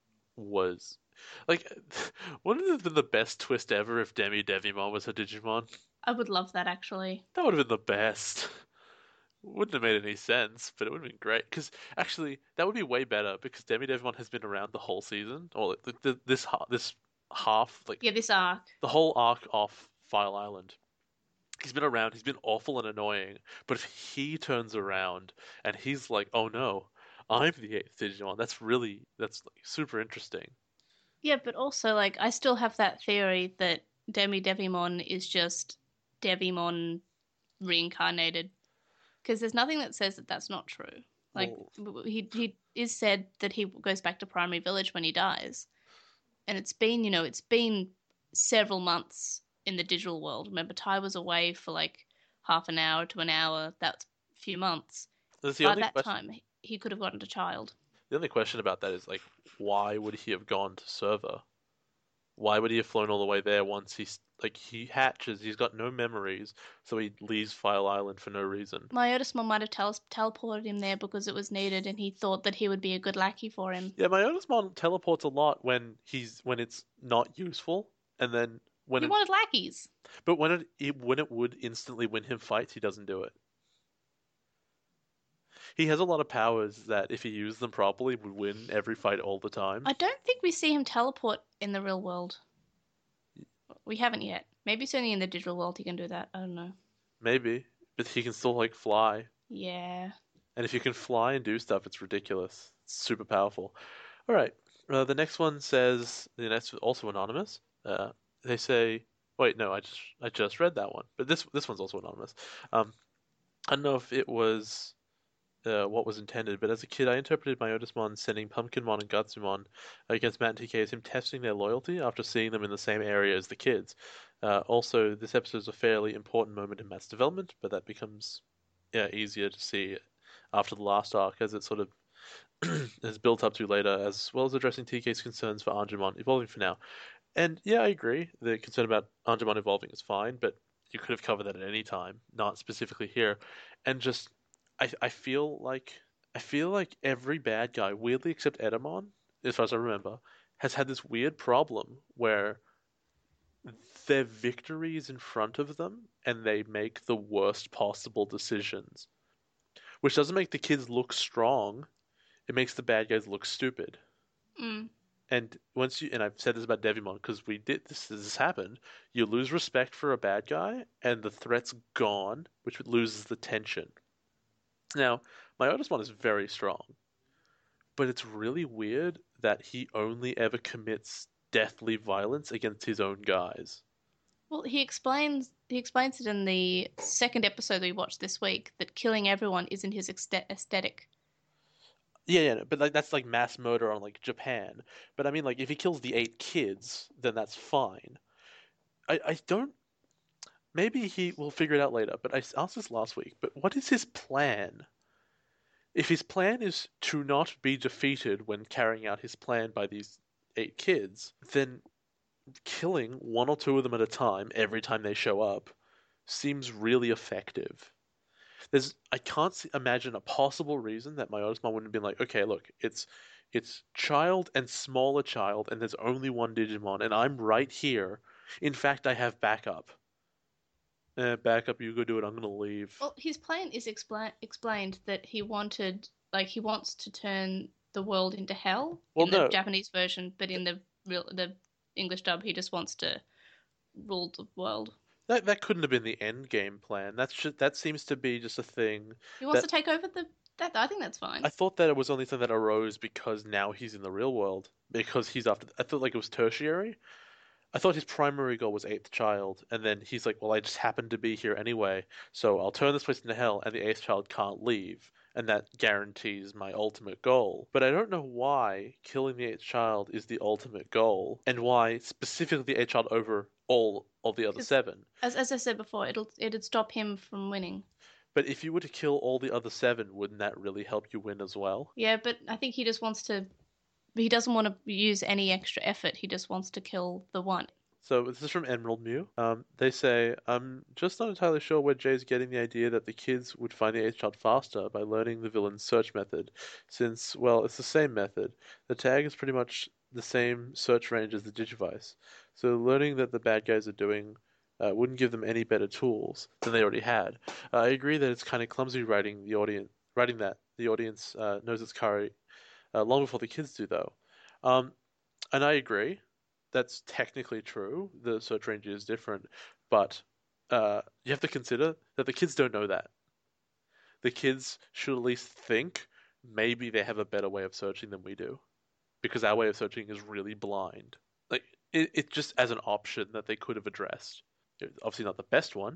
[SPEAKER 2] was like wouldn't it have been the best twist ever if Demi Devimon was her Digimon?
[SPEAKER 1] I would love that actually.
[SPEAKER 2] That would have been the best. Wouldn't have made any sense, but it would have been great. Because actually, that would be way better because Demi Devimon has been around the whole season, or the, the, this this half, like
[SPEAKER 1] Yeah, this arc.
[SPEAKER 2] the whole arc off File Island. He's been around, he's been awful and annoying, but if he turns around and he's like, "Oh no, I'm the eighth Digimon," that's really that's like super interesting.
[SPEAKER 1] Yeah, but also like I still have that theory that Demi Devimon is just Devimon reincarnated because there's nothing that says that that's not true. Like
[SPEAKER 2] Well,
[SPEAKER 1] he he is said that he goes back to Primary Village when he dies, and it's been you know it's been several months in the digital world. Remember, Ty was away for like half an hour to an hour. That's a few months.
[SPEAKER 2] that's the
[SPEAKER 1] By
[SPEAKER 2] only
[SPEAKER 1] that
[SPEAKER 2] question.
[SPEAKER 1] time, he could have gotten a child.
[SPEAKER 2] The only question about that is like, why would he have gone to server? Why would he have flown all the way there once he's like he hatches, he's got no memories, so he leaves File Island for no reason.
[SPEAKER 1] Myotismon might have tel- teleported him there because it was needed, and he thought that he would be a good lackey for him.
[SPEAKER 2] Yeah, my Otismon teleports a lot when he's when it's not useful, and then when
[SPEAKER 1] He
[SPEAKER 2] it
[SPEAKER 1] wanted lackeys.
[SPEAKER 2] but when it, it when it would instantly win him fights, he doesn't do it. He has a lot of powers that if he used them properly would win every fight all the time.
[SPEAKER 1] I don't think we see him teleport in the real world. We haven't yet. Maybe it's only in the digital world he can do that. I don't know.
[SPEAKER 2] Maybe, but he can still like fly.
[SPEAKER 1] Yeah.
[SPEAKER 2] And if you can fly and do stuff, it's ridiculous. It's super powerful. All right. Uh, the next one says the next also anonymous. Uh, they say, wait, no, I just I just read that one, but this this one's also anonymous. Um, I don't know if it was uh, what was intended, but as a kid, I interpreted my Otismon sending Pumpkinmon and Gutsumon against Matt and T K as him testing their loyalty after seeing them in the same area as the kids. Uh, also, this episode is a fairly important moment in Matt's development, but that becomes yeah easier to see after the last arc as it sort of is built up to later, as well as addressing T K's concerns for Angemon evolving for now. And yeah, I agree. The concern about Angemon evolving is fine, but you could have covered that at any time, not specifically here. And just, I, I feel like, I feel like every bad guy, weirdly except Edamon, as far as I remember, has had this weird problem where their victory is in front of them and they make the worst possible decisions, which doesn't make the kids look strong. It makes the bad guys look stupid.
[SPEAKER 1] Mm.
[SPEAKER 2] And once you, and I've said this about Devimon because we did this, this has happened, you lose respect for a bad guy and the threat's gone, which loses the tension. Now, my Otismon is very strong, but it's really weird that he only ever commits deathly violence against his own guys.
[SPEAKER 1] Well, he explains he explains it in the second episode we watched this week that killing everyone isn't his aesthetic.
[SPEAKER 2] Yeah, yeah, but like that's like mass murder on like Japan. But I mean, like if he kills the eight kids, then that's fine. I I don't. Maybe he will figure it out later. But I asked this last week. But what is his plan? If his plan is to not be defeated when carrying out his plan by these eight kids, then killing one or two of them at a time every time they show up seems really effective. There's I can't see, imagine a possible reason that my Otismon wouldn't have been like, okay, look, it's it's child and smaller child, and there's only one Digimon, and I'm right here. In fact, I have backup. Eh, backup, you go do it. I'm gonna leave.
[SPEAKER 1] Well, his plan is expla- explained that he wanted, like, he wants to turn the world into hell
[SPEAKER 2] Well,
[SPEAKER 1] in the
[SPEAKER 2] no,
[SPEAKER 1] Japanese version, but in the real, the English dub, he just wants to rule the world.
[SPEAKER 2] that that couldn't have been the end game plan. That's just that seems to be just a thing
[SPEAKER 1] He wants
[SPEAKER 2] that
[SPEAKER 1] to take over the. That I think that's
[SPEAKER 2] I
[SPEAKER 1] fine.
[SPEAKER 2] thought that it was only something that arose because now he's in the real world because he's after. I thought like it was tertiary. I thought his primary goal was eighth child, and then he's like, well, I just happen to be here anyway, so I'll turn this place into hell, and the eighth child can't leave, and that guarantees my ultimate goal. But I don't know why killing the eighth child is the ultimate goal, and why specifically the eighth child over all of the other
[SPEAKER 1] Because,
[SPEAKER 2] seven.
[SPEAKER 1] as as I said before, it'll it'd stop him from winning.
[SPEAKER 2] But if you were to kill all the other seven, wouldn't that really help you win as well?
[SPEAKER 1] Yeah, but I think he just wants to. He doesn't want to use any extra effort. He just wants to kill the one.
[SPEAKER 2] So this is from Emerald Mew. Um, they say, I'm just not entirely sure where Jay's getting the idea that the kids would find the eighth child faster by learning the villain's search method, since, well, it's the same method. The tag is pretty much the same search range as the Digivice. So learning that the bad guys are doing uh, wouldn't give them any better tools than they already had. Uh, I agree that it's kind of clumsy writing the audience, writing that the audience uh, knows it's Kari uh, long before the kids do, though. Um, and I agree. That's technically true. The search range is different, but uh, you have to consider that the kids don't know that. The kids should at least think maybe they have a better way of searching than we do, because our way of searching is really blind. Like it, it just as an option that they could have addressed. Obviously not the best one,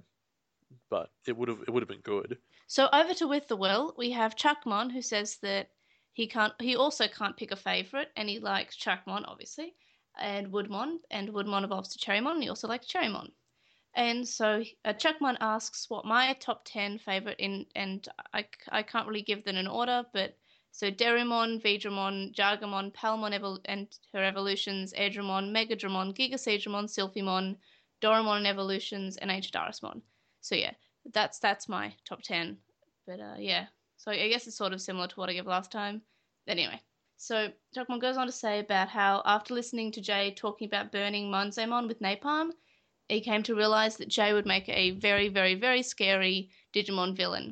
[SPEAKER 2] but it would have it would have been good.
[SPEAKER 1] So over to With the Will, we have Chuckmon who says that he can't. He also can't pick a favorite, and he likes Chuckmon obviously, and Woodmon, and Woodmon evolves to Cherrymon, and he also likes Cherrymon. And so uh, Chuckmon asks what my top ten favorite in, and I, I can't really give them an order, but so Derrimon, Veedramon, Jargamon, Palmon evol- and her evolutions, Edramon, Megadramon, Gigaseedramon, Sylphimon, Doramon and evolutions, and Aegidarismon. So yeah, that's that's my top ten. But uh, yeah, so I guess it's sort of similar to what I gave last time. Anyway, so Chuckmon goes on to say about how after listening to Jay talking about burning Monzemon with napalm, he came to realize that Jay would make a very, very, very scary Digimon villain.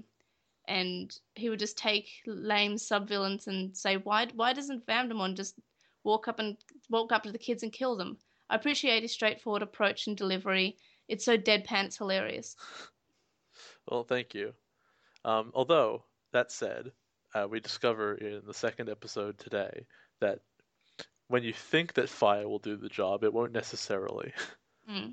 [SPEAKER 1] And he would just take lame sub villains and say, Why why doesn't Vamdemon just walk up and walk up to the kids and kill them? I appreciate his straightforward approach and delivery. It's so deadpan, it's hilarious.
[SPEAKER 2] Well, thank you. Um, although that said, uh, we discover in the second episode today that when you think that fire will do the job, it won't necessarily.
[SPEAKER 1] Mm.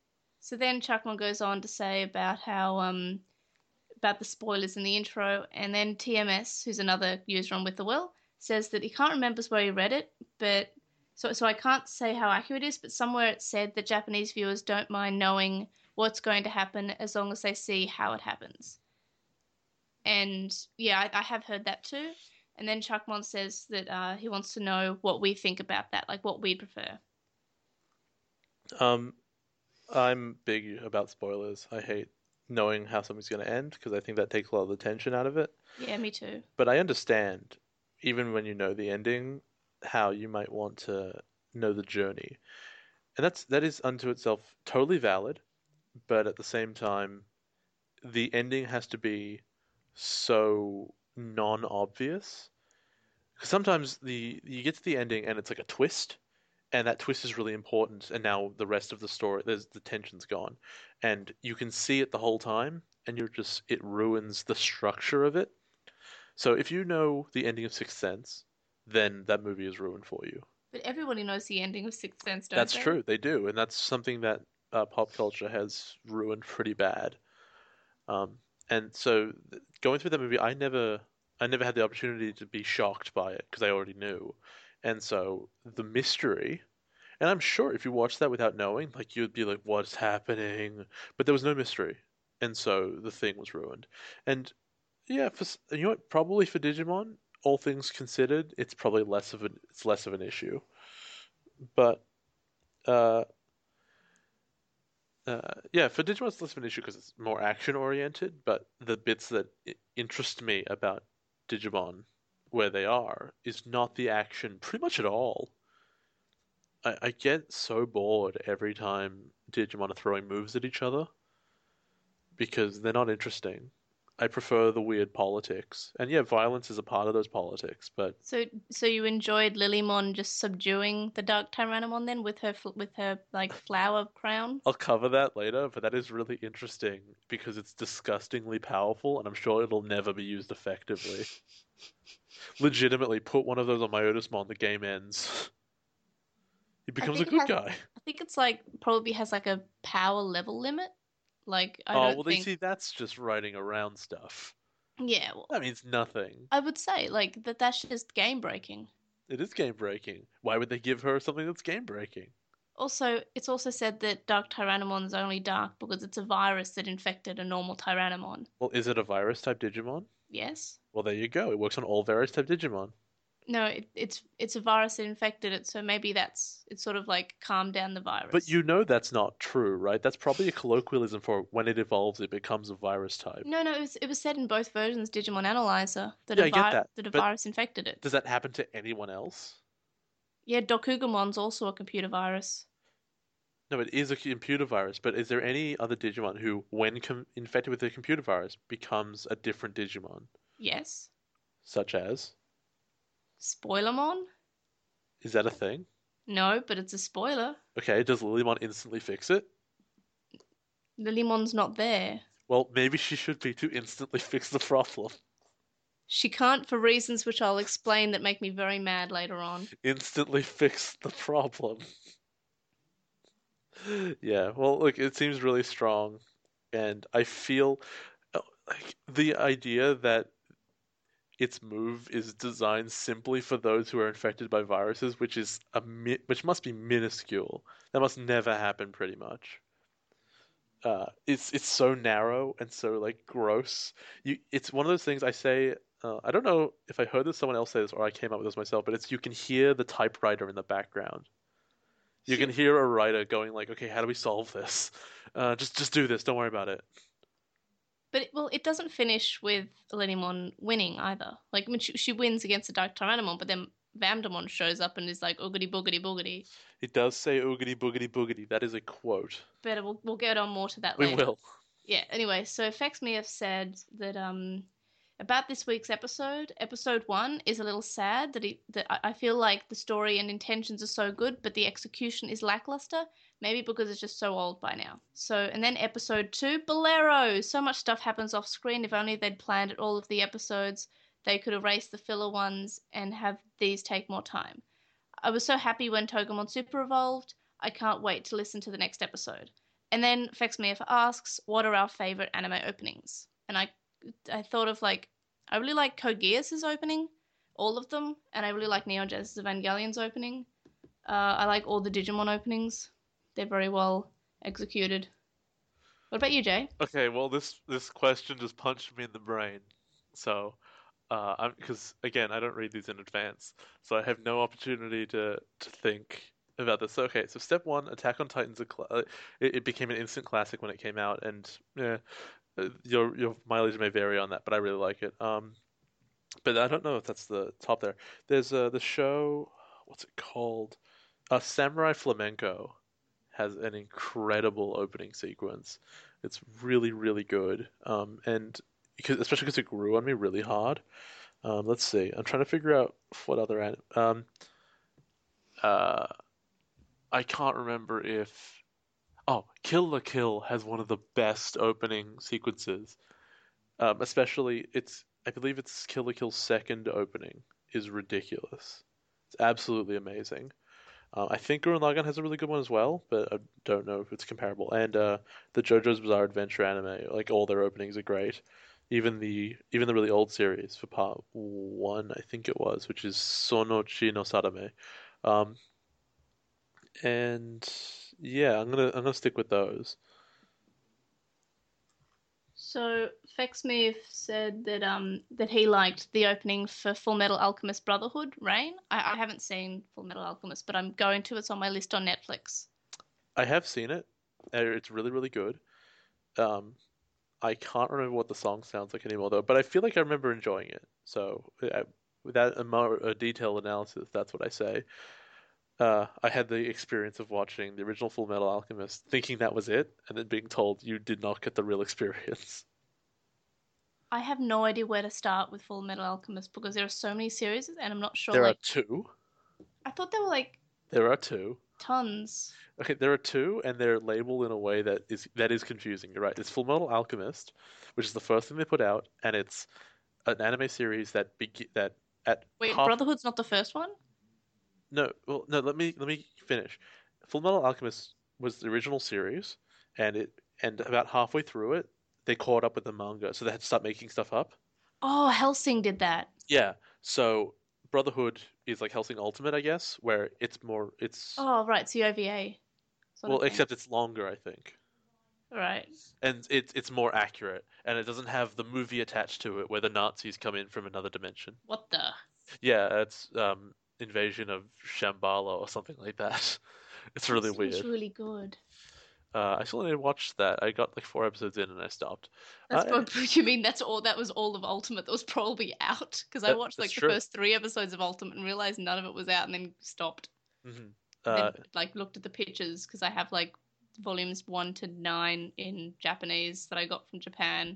[SPEAKER 1] So then Chuckmon goes on to say about how um about the spoilers in the intro, and then T M S, who's another user on With the Will, says that he can't remember where he read it, but so so I can't say how accurate it is, but somewhere it said that Japanese viewers don't mind knowing what's going to happen as long as they see how it happens. And yeah, I, I have heard that too. And then Chuckmon says that uh, he wants to know what we think about that, like what we prefer.
[SPEAKER 2] Um, I'm big about spoilers. I hate knowing how something's going to end because I think that takes a lot of the tension out of it.
[SPEAKER 1] Yeah, me too.
[SPEAKER 2] But I understand, even when you know the ending, how you might want to know the journey. And that's that is unto itself totally valid, but at the same time, the ending has to be so non-obvious sometimes the you get to the ending and it's like a twist, and that twist is really important, and now the rest of the story, there's the tension's gone, and you can see it the whole time, and you're just it ruins the structure of it. So if you know the ending of Sixth Sense, then that movie is ruined for you.
[SPEAKER 1] But everybody knows the ending of Sixth Sense, don't
[SPEAKER 2] That's
[SPEAKER 1] they?
[SPEAKER 2] true, they do, and that's something that uh, pop culture has ruined pretty bad. Um, and so th- going through that movie, I never, I never had the opportunity to be shocked by it because I already knew, and so the mystery. And I'm sure if you watched that without knowing, like you'd be like, "What's happening?" But there was no mystery, and so the thing was ruined. And yeah, for you know what? Probably for Digimon, all things considered, it's probably less of an it's less of an issue. But uh, uh, yeah, for Digimon, it's less of an issue because it's more action oriented. But the bits that interest me about Digimon, where they are, is not the action pretty much at all. I, I get so bored every time Digimon are throwing moves at each other because they're not interesting. I prefer the weird politics. And yeah, violence is a part of those politics, but
[SPEAKER 1] So, so you enjoyed Lilymon just subduing the Dark Tyrannomon then with her fl- with her like flower crown?
[SPEAKER 2] I'll cover that later, but that is really interesting because it's disgustingly powerful and I'm sure it'll never be used effectively. Legitimately, put one of those on Myotismon, the game ends. He
[SPEAKER 1] I
[SPEAKER 2] becomes a
[SPEAKER 1] think it
[SPEAKER 2] good
[SPEAKER 1] has.
[SPEAKER 2] guy.
[SPEAKER 1] I think it's like probably has like a power level limit. Like I
[SPEAKER 2] Oh,
[SPEAKER 1] don't
[SPEAKER 2] well, they
[SPEAKER 1] think.
[SPEAKER 2] see that's just writing around stuff.
[SPEAKER 1] Yeah, well,
[SPEAKER 2] That means nothing.
[SPEAKER 1] I would say like that. That's just game breaking.
[SPEAKER 2] It is game breaking. Why would they give her something that's game breaking?
[SPEAKER 1] Also, it's also said that Dark Tyrannomon is only dark because it's a virus that infected a normal Tyrannomon.
[SPEAKER 2] Well, is it a virus type Digimon?
[SPEAKER 1] Yes.
[SPEAKER 2] Well, there you go. It works on all virus type Digimon.
[SPEAKER 1] No, it, it's it's a virus that infected it, so maybe that's it's sort of like calmed down the
[SPEAKER 2] But
[SPEAKER 1] virus.
[SPEAKER 2] you know that's not true, right? That's probably a colloquialism for when it evolves, it becomes a virus type.
[SPEAKER 1] No, no, it was it was said in both versions, Digimon Analyzer, that
[SPEAKER 2] Yeah,
[SPEAKER 1] a
[SPEAKER 2] I get
[SPEAKER 1] vi-
[SPEAKER 2] that.
[SPEAKER 1] that a
[SPEAKER 2] But
[SPEAKER 1] virus infected it.
[SPEAKER 2] does that happen to anyone else?
[SPEAKER 1] Yeah, Dokugamon's also a computer virus.
[SPEAKER 2] No, it is a computer virus, but is there any other Digimon who, when com infected with a computer virus, becomes a different Digimon?
[SPEAKER 1] Yes.
[SPEAKER 2] Such as?
[SPEAKER 1] Spoilermon?
[SPEAKER 2] Is that a thing?
[SPEAKER 1] No, but it's a spoiler.
[SPEAKER 2] Okay, does Lilymon instantly fix it?
[SPEAKER 1] Lilymon's not there.
[SPEAKER 2] Well, maybe she should be to instantly fix the problem.
[SPEAKER 1] She can't for reasons which I'll explain that make me very mad later on.
[SPEAKER 2] Instantly fix the problem. Yeah, well, look, it seems really strong, and I feel uh, like the idea that its move is designed simply for those who are infected by viruses, which is a mi which must be minuscule. That must never happen, pretty much. Uh, it's it's so narrow and so like gross. You, it's one of those things I say. Uh, I don't know if I heard this someone else say this or I came up with this myself, but it's you can hear the typewriter in the background. You can hear a writer going like, "Okay, how do we solve this? Uh, just just do this. Don't worry about it."
[SPEAKER 1] But it, well, it doesn't finish with Lenimon winning either. Like, I mean, she, she wins against the Dark Tyrannomon, but then Vamdemon shows up and is like, oogity boogity boogity.
[SPEAKER 2] It does say "oogity boogity boogity." That is a quote.
[SPEAKER 1] But we'll, we'll get on more to that
[SPEAKER 2] We
[SPEAKER 1] later.
[SPEAKER 2] will.
[SPEAKER 1] Yeah, anyway, so Fex Me have said that um about this week's episode, episode one is a little sad that he that I I feel like the story and intentions are so good, but the execution is lackluster. Maybe because it's just so old by now. So and then episode two, Bolero. So much stuff happens off screen. If only they'd planned all of the episodes, they could erase the filler ones and have these take more time. I was so happy when Togemon Super evolved. I can't wait to listen to the next episode. And then Fexmef asks, what are our favorite anime openings? And I I thought of like, I really like Code Geass' opening, all of them, and I really like Neon Genesis Evangelion's opening. Uh, I like all the Digimon openings. They're very well executed. What about you, Jay?
[SPEAKER 2] Okay, well, this this question just punched me in the brain. So, uh, I'm because again, I don't read these in advance, so I have no opportunity to to think about this. Okay, so step one, Attack on Titan's a cl uh, it, it became an instant classic when it came out, and yeah, uh, your your mileage may vary on that, but I really like it. Um, but I don't know if that's the top there. There's uh the show, what's it called? Uh, Samurai Flamenco has an incredible opening sequence. It's really, really good. Um, and because especially because it grew on me really hard. Um, let's see. I'm trying to figure out what other an um uh I can't remember if oh, Kill la Kill has one of the best opening sequences. Um, especially it's I believe it's Kill la Kill's second opening is ridiculous. It's absolutely amazing. Uh, I think Gurren Lagann has a really good one as well, but I don't know if it's comparable. And uh, the JoJo's Bizarre Adventure anime, like all their openings are great. Even the even the really old series for part one, I think it was, which is Sonochi no Sadame. Um, and yeah, I'm gonna I'm gonna stick with those.
[SPEAKER 1] So Fexmove said that um that he liked the opening for Full Metal Alchemist Brotherhood, Rain. I, I haven't seen Full Metal Alchemist, but I'm going to. It's on my list on Netflix.
[SPEAKER 2] I have seen it. and It's really really good. Um, I can't remember what the song sounds like anymore though, but I feel like I remember enjoying it. So uh, without a more a detailed analysis, that's what I say. Uh, I had the experience of watching the original Full Metal Alchemist, thinking that was it, and then being told you did not get the real experience.
[SPEAKER 1] I have no idea where to start with Full Metal Alchemist because there are so many series, and I'm not sure.
[SPEAKER 2] There are
[SPEAKER 1] Like,
[SPEAKER 2] two.
[SPEAKER 1] I thought there were like
[SPEAKER 2] There are two.
[SPEAKER 1] tons.
[SPEAKER 2] Okay, there are two, and they're labeled in a way that is that is confusing. You're right. It's Full Metal Alchemist, which is the first thing they put out, and it's an anime series that be that at
[SPEAKER 1] Wait,
[SPEAKER 2] half.
[SPEAKER 1] Brotherhood's not the first one?
[SPEAKER 2] No, well, no. Let me let me finish. Full Metal Alchemist was the original series, and it and about halfway through it, they caught up with the manga, so they had to start making stuff up.
[SPEAKER 1] Oh, Helsing did that.
[SPEAKER 2] Yeah. So Brotherhood is like Hellsing Ultimate, I guess, where it's more it's
[SPEAKER 1] Oh, right, it's the O V A sort
[SPEAKER 2] well,
[SPEAKER 1] of thing.
[SPEAKER 2] except it's longer, I think.
[SPEAKER 1] Right.
[SPEAKER 2] And it's it's more accurate, and it doesn't have the movie attached to it where the Nazis come in from another dimension.
[SPEAKER 1] What the?
[SPEAKER 2] Yeah, it's um Invasion of Shambhala or something like that. It's
[SPEAKER 1] That
[SPEAKER 2] really
[SPEAKER 1] sounds
[SPEAKER 2] weird.
[SPEAKER 1] really good.
[SPEAKER 2] Uh, I still need to watch that. I got like four episodes in and I stopped.
[SPEAKER 1] That's
[SPEAKER 2] Uh,
[SPEAKER 1] probably, you mean that's all, that was all of Ultimate that was probably out? Because I
[SPEAKER 2] that,
[SPEAKER 1] watched
[SPEAKER 2] that's
[SPEAKER 1] like the
[SPEAKER 2] true.
[SPEAKER 1] first three episodes of Ultimate and realized none of it was out and then stopped.
[SPEAKER 2] hmm Uh,
[SPEAKER 1] Then like looked at the pictures because I have like volumes one to nine in Japanese that I got from Japan.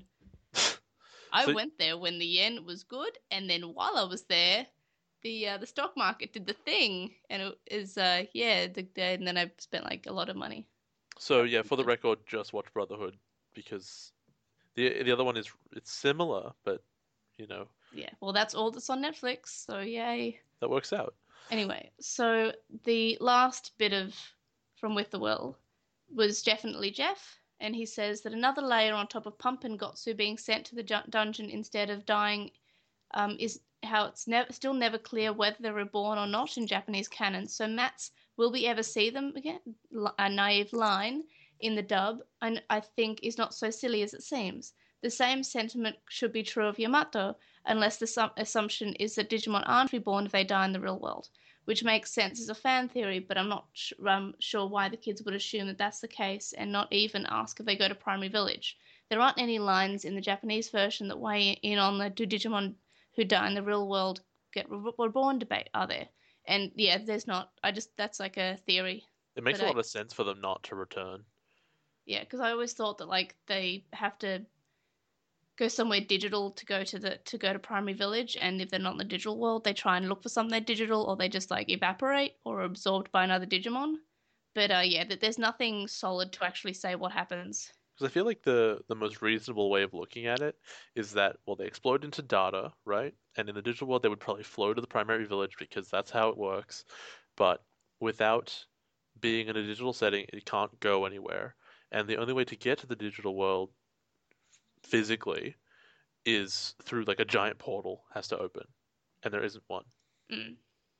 [SPEAKER 1] I
[SPEAKER 2] so
[SPEAKER 1] went there when the yen was good, and then while I was there, the uh, the stock market did the thing, and it is uh yeah, the, the, and then I spent like a lot of money.
[SPEAKER 2] so
[SPEAKER 1] That
[SPEAKER 2] yeah,
[SPEAKER 1] was
[SPEAKER 2] for the
[SPEAKER 1] good.
[SPEAKER 2] record, just watch Brotherhood because the the other one is it's similar, but you know
[SPEAKER 1] Yeah, well, that's all that's on Netflix, so yay.
[SPEAKER 2] that works out.
[SPEAKER 1] Anyway, so the last bit of From With the Will was definitely Jeff, and he says that another layer on top of Pump and Gotsu being sent to the ju- dungeon instead of dying um, is how it's never still never clear whether they're reborn or not in Japanese canon. So Mats, will we ever see them again? A naive line in the dub, and I think is not so silly as it seems. The same sentiment should be true of Yamato, unless the assumption is that Digimon aren't reborn if they die in the real world, which makes sense as a fan theory, but I'm not sh- um, sure why the kids would assume that that's the case and not even ask if they go to Primary Village. There aren't any lines in the Japanese version that weigh in on the do Digimon who die in the real world get reborn debate, are there? And yeah, there's not. I just that's like a theory
[SPEAKER 2] It makes
[SPEAKER 1] that
[SPEAKER 2] a
[SPEAKER 1] I
[SPEAKER 2] lot of sense for them not to return.
[SPEAKER 1] yeah, because I always thought that like they have to go somewhere digital to go to the to go to primary village, and if they're not in the digital world, they try and look for something digital, or they just like evaporate or are absorbed by another Digimon. But uh, yeah, that there's nothing solid to actually say what happens.
[SPEAKER 2] Because I feel like the the most reasonable way of looking at it is that well they explode into data, right? And in the digital world they would probably flow to the primary village because that's how it works. But without being in a digital setting, it can't go anywhere. And the only way to get to the digital world physically is through like a giant portal has to open, and there isn't one.
[SPEAKER 1] Mm.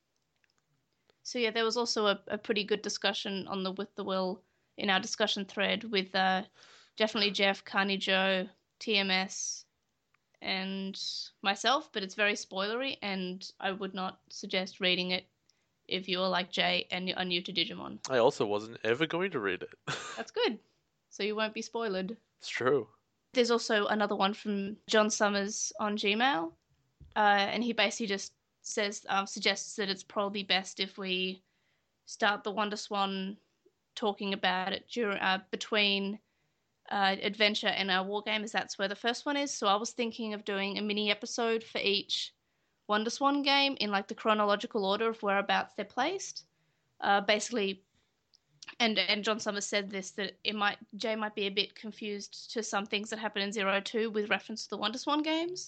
[SPEAKER 1] So yeah, there was also a, a pretty good discussion on the With the Will in our discussion thread with uh, definitely Jeff, Carney Joe, T M S, and myself, but it's very spoilery, and I would not suggest reading it if you are like Jay and are new to Digimon.
[SPEAKER 2] I also wasn't ever going to read it.
[SPEAKER 1] That's good, so you won't be spoiled.
[SPEAKER 2] It's true.
[SPEAKER 1] There's also another one from John Summers on Gmail, uh, and he basically just says um, suggests that it's probably best if we start the Wonder Swan talking about it during uh, between uh, adventure and uh, war games. That's where the first one is. So I was thinking of doing a mini episode for each Wonder Swan game in like the chronological order of whereabouts they're placed. Uh, basically, and and John Summers said this, that it might Jay might be a bit confused to some things that happen in Zero Two with reference to the Wonder Swan games,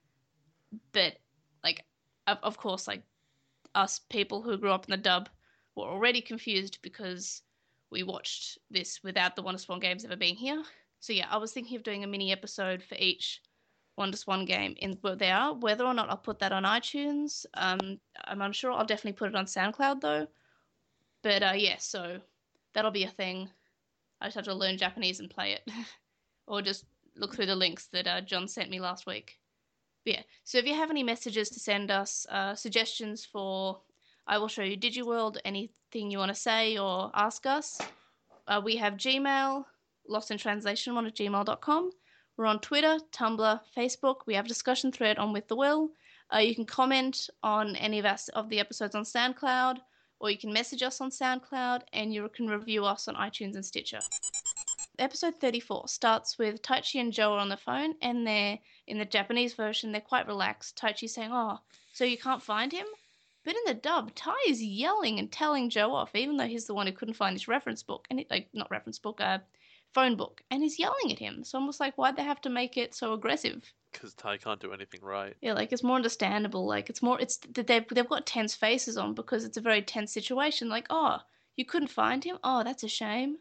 [SPEAKER 1] but like of, of course like us people who grew up in the dub were already confused because we watched this without the Wonder Swan games ever being here. So yeah, I was thinking of doing a mini episode for each Wonder Swan game in where they are. Whether or not I'll put that on iTunes, um, I'm unsure. I'll definitely put it on SoundCloud though. But uh, yeah, so that'll be a thing. I just have to learn Japanese and play it, or just look through the links that uh, John sent me last week. But yeah, so if you have any messages to send us, uh, suggestions for I Will Show You Digiworld, anything you want to say or ask us, uh, we have Gmail, lost in translation one at gmail dot com. We're on Twitter, Tumblr, Facebook. We have a discussion thread on With the Will. Uh, you can comment on any of us of the episodes on SoundCloud, or you can message us on SoundCloud, and you can review us on iTunes and Stitcher. Episode thirty-four starts with Taichi and Joe are on the phone, and they're in the Japanese version. They're quite relaxed. Taichi's saying, "Oh, so you can't find him?" But in the dub, Tai is yelling and telling Joe off, even though he's the one who couldn't find his reference book, and it, like not reference book, uh, phone book, and he's yelling at him. So I'm almost like, why'd they have to make it so aggressive?
[SPEAKER 2] Because Tai can't do anything right.
[SPEAKER 1] Yeah, like it's more understandable. Like it's more, it's that they've they've got tense faces on because it's a very tense situation. Like, oh, you couldn't find him? Oh, that's a shame.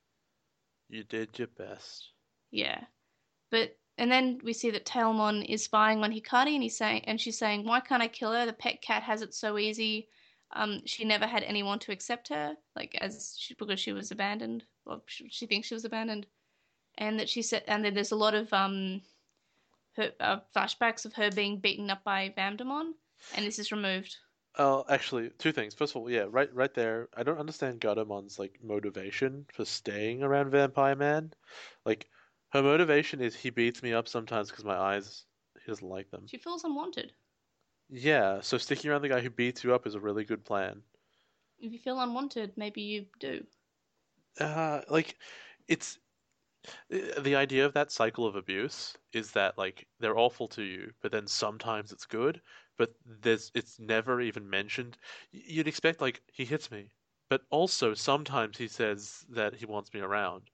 [SPEAKER 2] You did your best.
[SPEAKER 1] Yeah, but and then we see that Tailmon is spying on Hikari, and he's saying, and she's saying, "Why can't I kill her? The pet cat has it so easy. Um, she never had anyone to accept her, like as she, because she was abandoned. Well, she, she thinks she was abandoned, and that she said, and then there's a lot of um, her uh, flashbacks of her being beaten up by Vamdemon, and this is removed.
[SPEAKER 2] Oh, actually, two things. First of all, yeah, right, right there. I don't understand Garamon's like motivation for staying around Vampire Man. Like, her motivation is he beats me up sometimes because my eyes, he doesn't like them.
[SPEAKER 1] She feels unwanted.
[SPEAKER 2] Yeah, so sticking around the guy who beats you up is a really good plan.
[SPEAKER 1] If you feel unwanted, maybe you do.
[SPEAKER 2] Uh, like, it's uh, the idea of that cycle of abuse is that like they're awful to you, but then sometimes it's good, but there's it's never even mentioned. Y- You'd expect like he hits me, but also sometimes he says that he wants me around.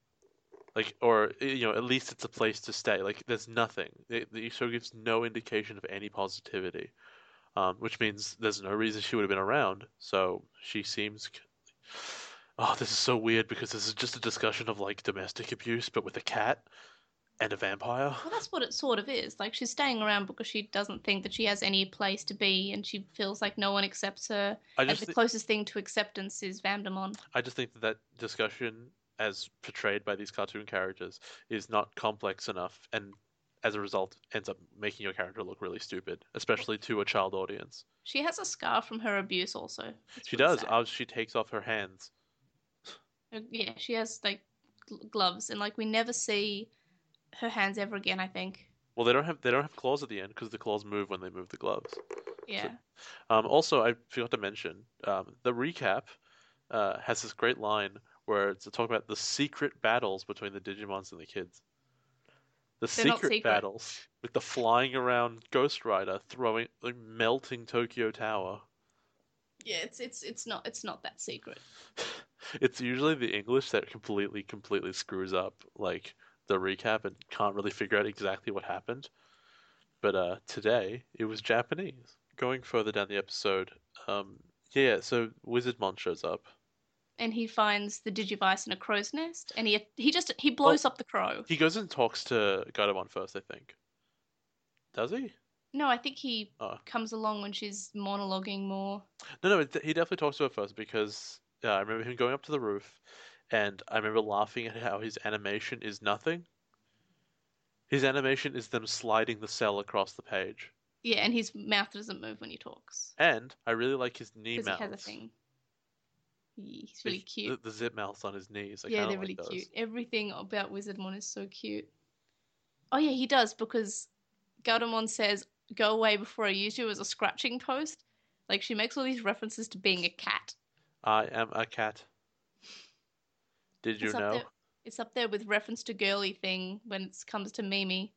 [SPEAKER 2] Like, or you know, at least it's a place to stay. Like, there's nothing. The, the show gives no indication of any positivity, um, which means there's no reason she would have been around. So she seems. Oh, this is so weird because this is just a discussion of like domestic abuse, but with a cat and a vampire.
[SPEAKER 1] Well, that's what it sort of is. Like she's staying around because she doesn't think that she has any place to be, and she feels like no one accepts her.
[SPEAKER 2] I
[SPEAKER 1] Like
[SPEAKER 2] just,
[SPEAKER 1] the
[SPEAKER 2] th-
[SPEAKER 1] closest thing to acceptance is Vamdemon.
[SPEAKER 2] I just think that that discussion, as portrayed by these cartoon characters, is not complex enough, and as a result, ends up making your character look really stupid, especially to a child audience.
[SPEAKER 1] She has a scar from her abuse, also. It's
[SPEAKER 2] She
[SPEAKER 1] really
[SPEAKER 2] does.
[SPEAKER 1] sad.
[SPEAKER 2] As she takes off her hands.
[SPEAKER 1] Uh, Yeah, she has like gl- gloves, and like we never see her hands ever again. I think.
[SPEAKER 2] Well, they don't have they don't have claws at the end because the claws move when they move the gloves. So,
[SPEAKER 1] Yeah.
[SPEAKER 2] um, also, I forgot to mention um, the recap uh, has this great line where it's to talk about the secret battles between the Digimons and the kids. The
[SPEAKER 1] They're not
[SPEAKER 2] secret
[SPEAKER 1] secret.
[SPEAKER 2] battles with the flying around Ghost Rider throwing like melting Tokyo Tower.
[SPEAKER 1] Yeah, it's it's it's not it's not that secret.
[SPEAKER 2] It's usually the English that completely completely screws up like the recap and can't really figure out exactly what happened. But uh, today it was Japanese. Going further down the episode, um, yeah, so Wizardmon shows up.
[SPEAKER 1] And he finds the Digivice in a crow's nest, and he he just he
[SPEAKER 2] Well,
[SPEAKER 1] blows up the crow.
[SPEAKER 2] he goes and talks to Garamon first, I think. Does he?
[SPEAKER 1] No, I think he
[SPEAKER 2] Oh,
[SPEAKER 1] comes along when she's monologuing more.
[SPEAKER 2] no, no, it, he definitely talks to her first because uh, I remember him going up to the roof, and I remember laughing at how his animation is nothing. His animation is them sliding the cell across the page.
[SPEAKER 1] Yeah, and his mouth doesn't move when he talks
[SPEAKER 2] And I really like his knee
[SPEAKER 1] because he has a
[SPEAKER 2] mounts.
[SPEAKER 1] thing. He- He's really
[SPEAKER 2] The,
[SPEAKER 1] cute.
[SPEAKER 2] the zip mounts on his knees. I
[SPEAKER 1] Yeah,
[SPEAKER 2] kind of
[SPEAKER 1] they're
[SPEAKER 2] like
[SPEAKER 1] really
[SPEAKER 2] those.
[SPEAKER 1] cute. Everything about Wizardmon is so cute. Oh yeah, he does because Gaudamon says, "Go away before I use you" as a scratching post. Like she makes all these references to being a cat.
[SPEAKER 2] I am a cat. Did you
[SPEAKER 1] It's up
[SPEAKER 2] know?
[SPEAKER 1] there. It's up there with reference to girly thing when it comes to Mimi.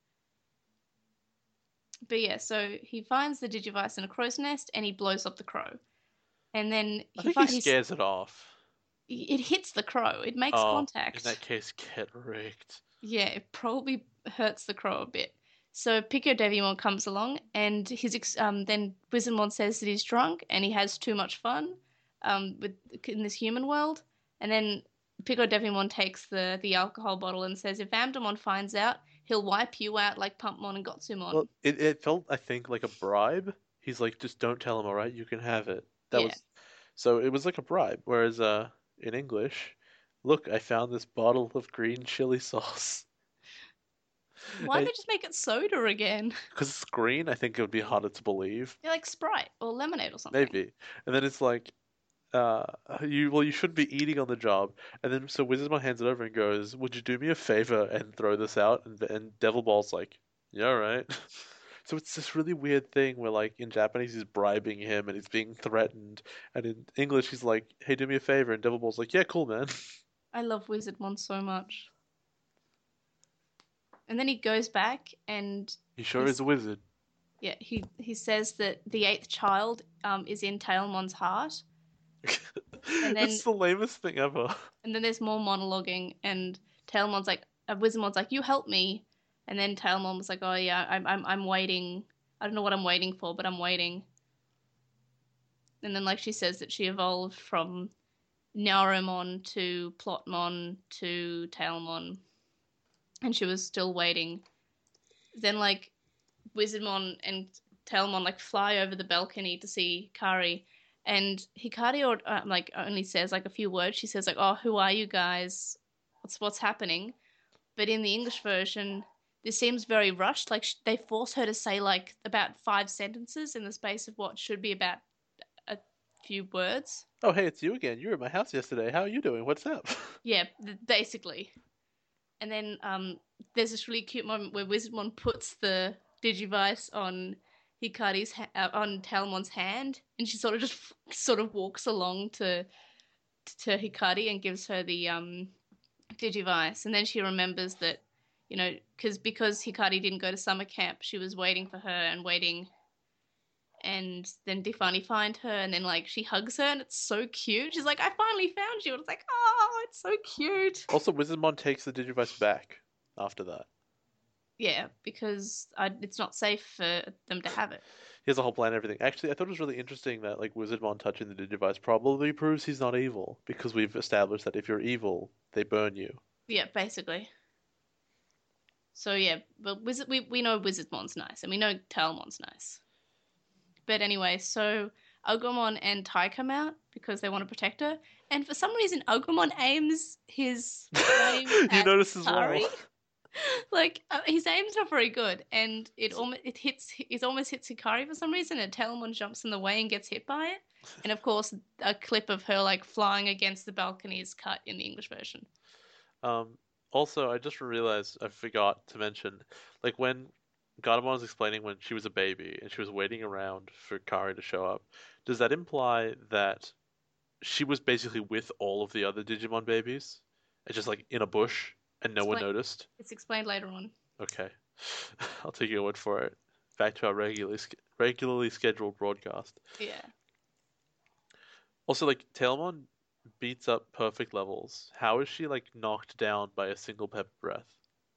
[SPEAKER 1] But yeah, so he finds the Digivice in a crow's nest and he blows up the crow. And then
[SPEAKER 2] I
[SPEAKER 1] he
[SPEAKER 2] think he
[SPEAKER 1] fi- he's
[SPEAKER 2] scares it off.
[SPEAKER 1] it hits the crow. It makes
[SPEAKER 2] Oh, in that
[SPEAKER 1] contact.
[SPEAKER 2] case, get rigged.
[SPEAKER 1] Yeah, it probably hurts the crow a bit. So Pico Devimon comes along, and his ex- um, then Wizardmon says that he's drunk and he has too much fun um, with in this human world. And then Pico Devimon takes the the alcohol bottle and says, if Amdamon finds out, he'll wipe you out like Pumpmon and
[SPEAKER 2] Well,
[SPEAKER 1] Gotsumon.
[SPEAKER 2] it, it felt, I think, like a bribe. He's like, just don't tell him, all right? You can have it. That
[SPEAKER 1] Yeah.
[SPEAKER 2] was, so it was like a bribe. Whereas, uh, in English, look, I found this bottle of green chili sauce.
[SPEAKER 1] Why don't they just make it soda again?
[SPEAKER 2] Because it's green, I think it would be harder to believe.
[SPEAKER 1] Yeah, like Sprite or lemonade or something.
[SPEAKER 2] Maybe. And then it's like, uh, you well, you should be eating on the job. And then so Wizardmon hands it over and goes, "Would you do me a favor and throw this out?" And and Devil Ball's like, "Yeah, all right." So it's this really weird thing where like in Japanese he's bribing him and he's being threatened, and in English he's like, "Hey, do me a favor," and Devil Ball's like, "Yeah, cool, man."
[SPEAKER 1] I love Wizardmon so much. And then he goes back and
[SPEAKER 2] He sure is
[SPEAKER 1] he's
[SPEAKER 2] a wizard.
[SPEAKER 1] yeah, he he says that the eighth child um is in Tailmon's heart. And then
[SPEAKER 2] It's the lamest thing ever.
[SPEAKER 1] and then there's more monologuing and Tailmon's like uh, Wizardmon's like, you help me, and then Tailmon was like, oh yeah, I'm I'm I'm waiting. I don't know what I'm waiting for, but I'm waiting. And then like she says that she evolved from Narumon to Plotmon to Tailmon, and she was still waiting. Then like Wizardmon and Tailmon like fly over the balcony to see Kari, and Hikari or uh, like only says like a few words. She says like, "Oh, who are you guys? What's what's happening?" But in the English version, this seems very rushed. Like sh- they force her to say like about five sentences in the space of what should be about a few words.
[SPEAKER 2] Oh, hey, it's you again. You were at my house yesterday. How are you doing? What's up?
[SPEAKER 1] Yeah, th- basically. And then um, there's this really cute moment where Wizardmon puts the Digivice on Hikari's ha- uh, on Talmon's hand, and she sort of just sort of walks along to to Hikari and gives her the um, Digivice, and then she remembers that, you know, because because Hikari didn't go to summer camp, she was waiting for her and waiting, and then they finally find her, and then like she hugs her, and it's so cute. She's like, "I finally found you," and it's like, "Oh, it's so cute."
[SPEAKER 2] Also, Wizardmon takes the Digivice back after that.
[SPEAKER 1] Yeah, because I, it's not safe for them to have it.
[SPEAKER 2] He has a whole plan and everything. Actually, I thought it was really interesting that like Wizardmon touching the Digivice probably proves he's not evil because we've established that if you're evil, they burn you.
[SPEAKER 1] Yeah, basically. So yeah, but Wizard we, we know Wizardmon's nice, and we know Talmon's nice. But anyway, so Agumon and Tai come out because they want to protect her, and for some reason Agumon aims his flame
[SPEAKER 2] You
[SPEAKER 1] at
[SPEAKER 2] notice as
[SPEAKER 1] Kari.
[SPEAKER 2] well.
[SPEAKER 1] Like uh, his aim's not very good, and it almost it hits it almost hits Hikari for some reason, and Talmon jumps in the way and gets hit by it. And of course, a clip of her like flying against the balcony is cut in the English version.
[SPEAKER 2] Um, also, I just realized I forgot to mention, like when Garamon was explaining when she was a baby and she was waiting around for Kari to show up, does that imply that she was basically with all of the other Digimon babies? And just like in a bush and no one
[SPEAKER 1] Explain-
[SPEAKER 2] noticed?
[SPEAKER 1] It's explained later on.
[SPEAKER 2] Okay. I'll take your word for it. Back to our regularly regularly scheduled broadcast.
[SPEAKER 1] Yeah.
[SPEAKER 2] Also, like Tailmon beats up perfect levels. How is she like knocked down by a single pepper breath?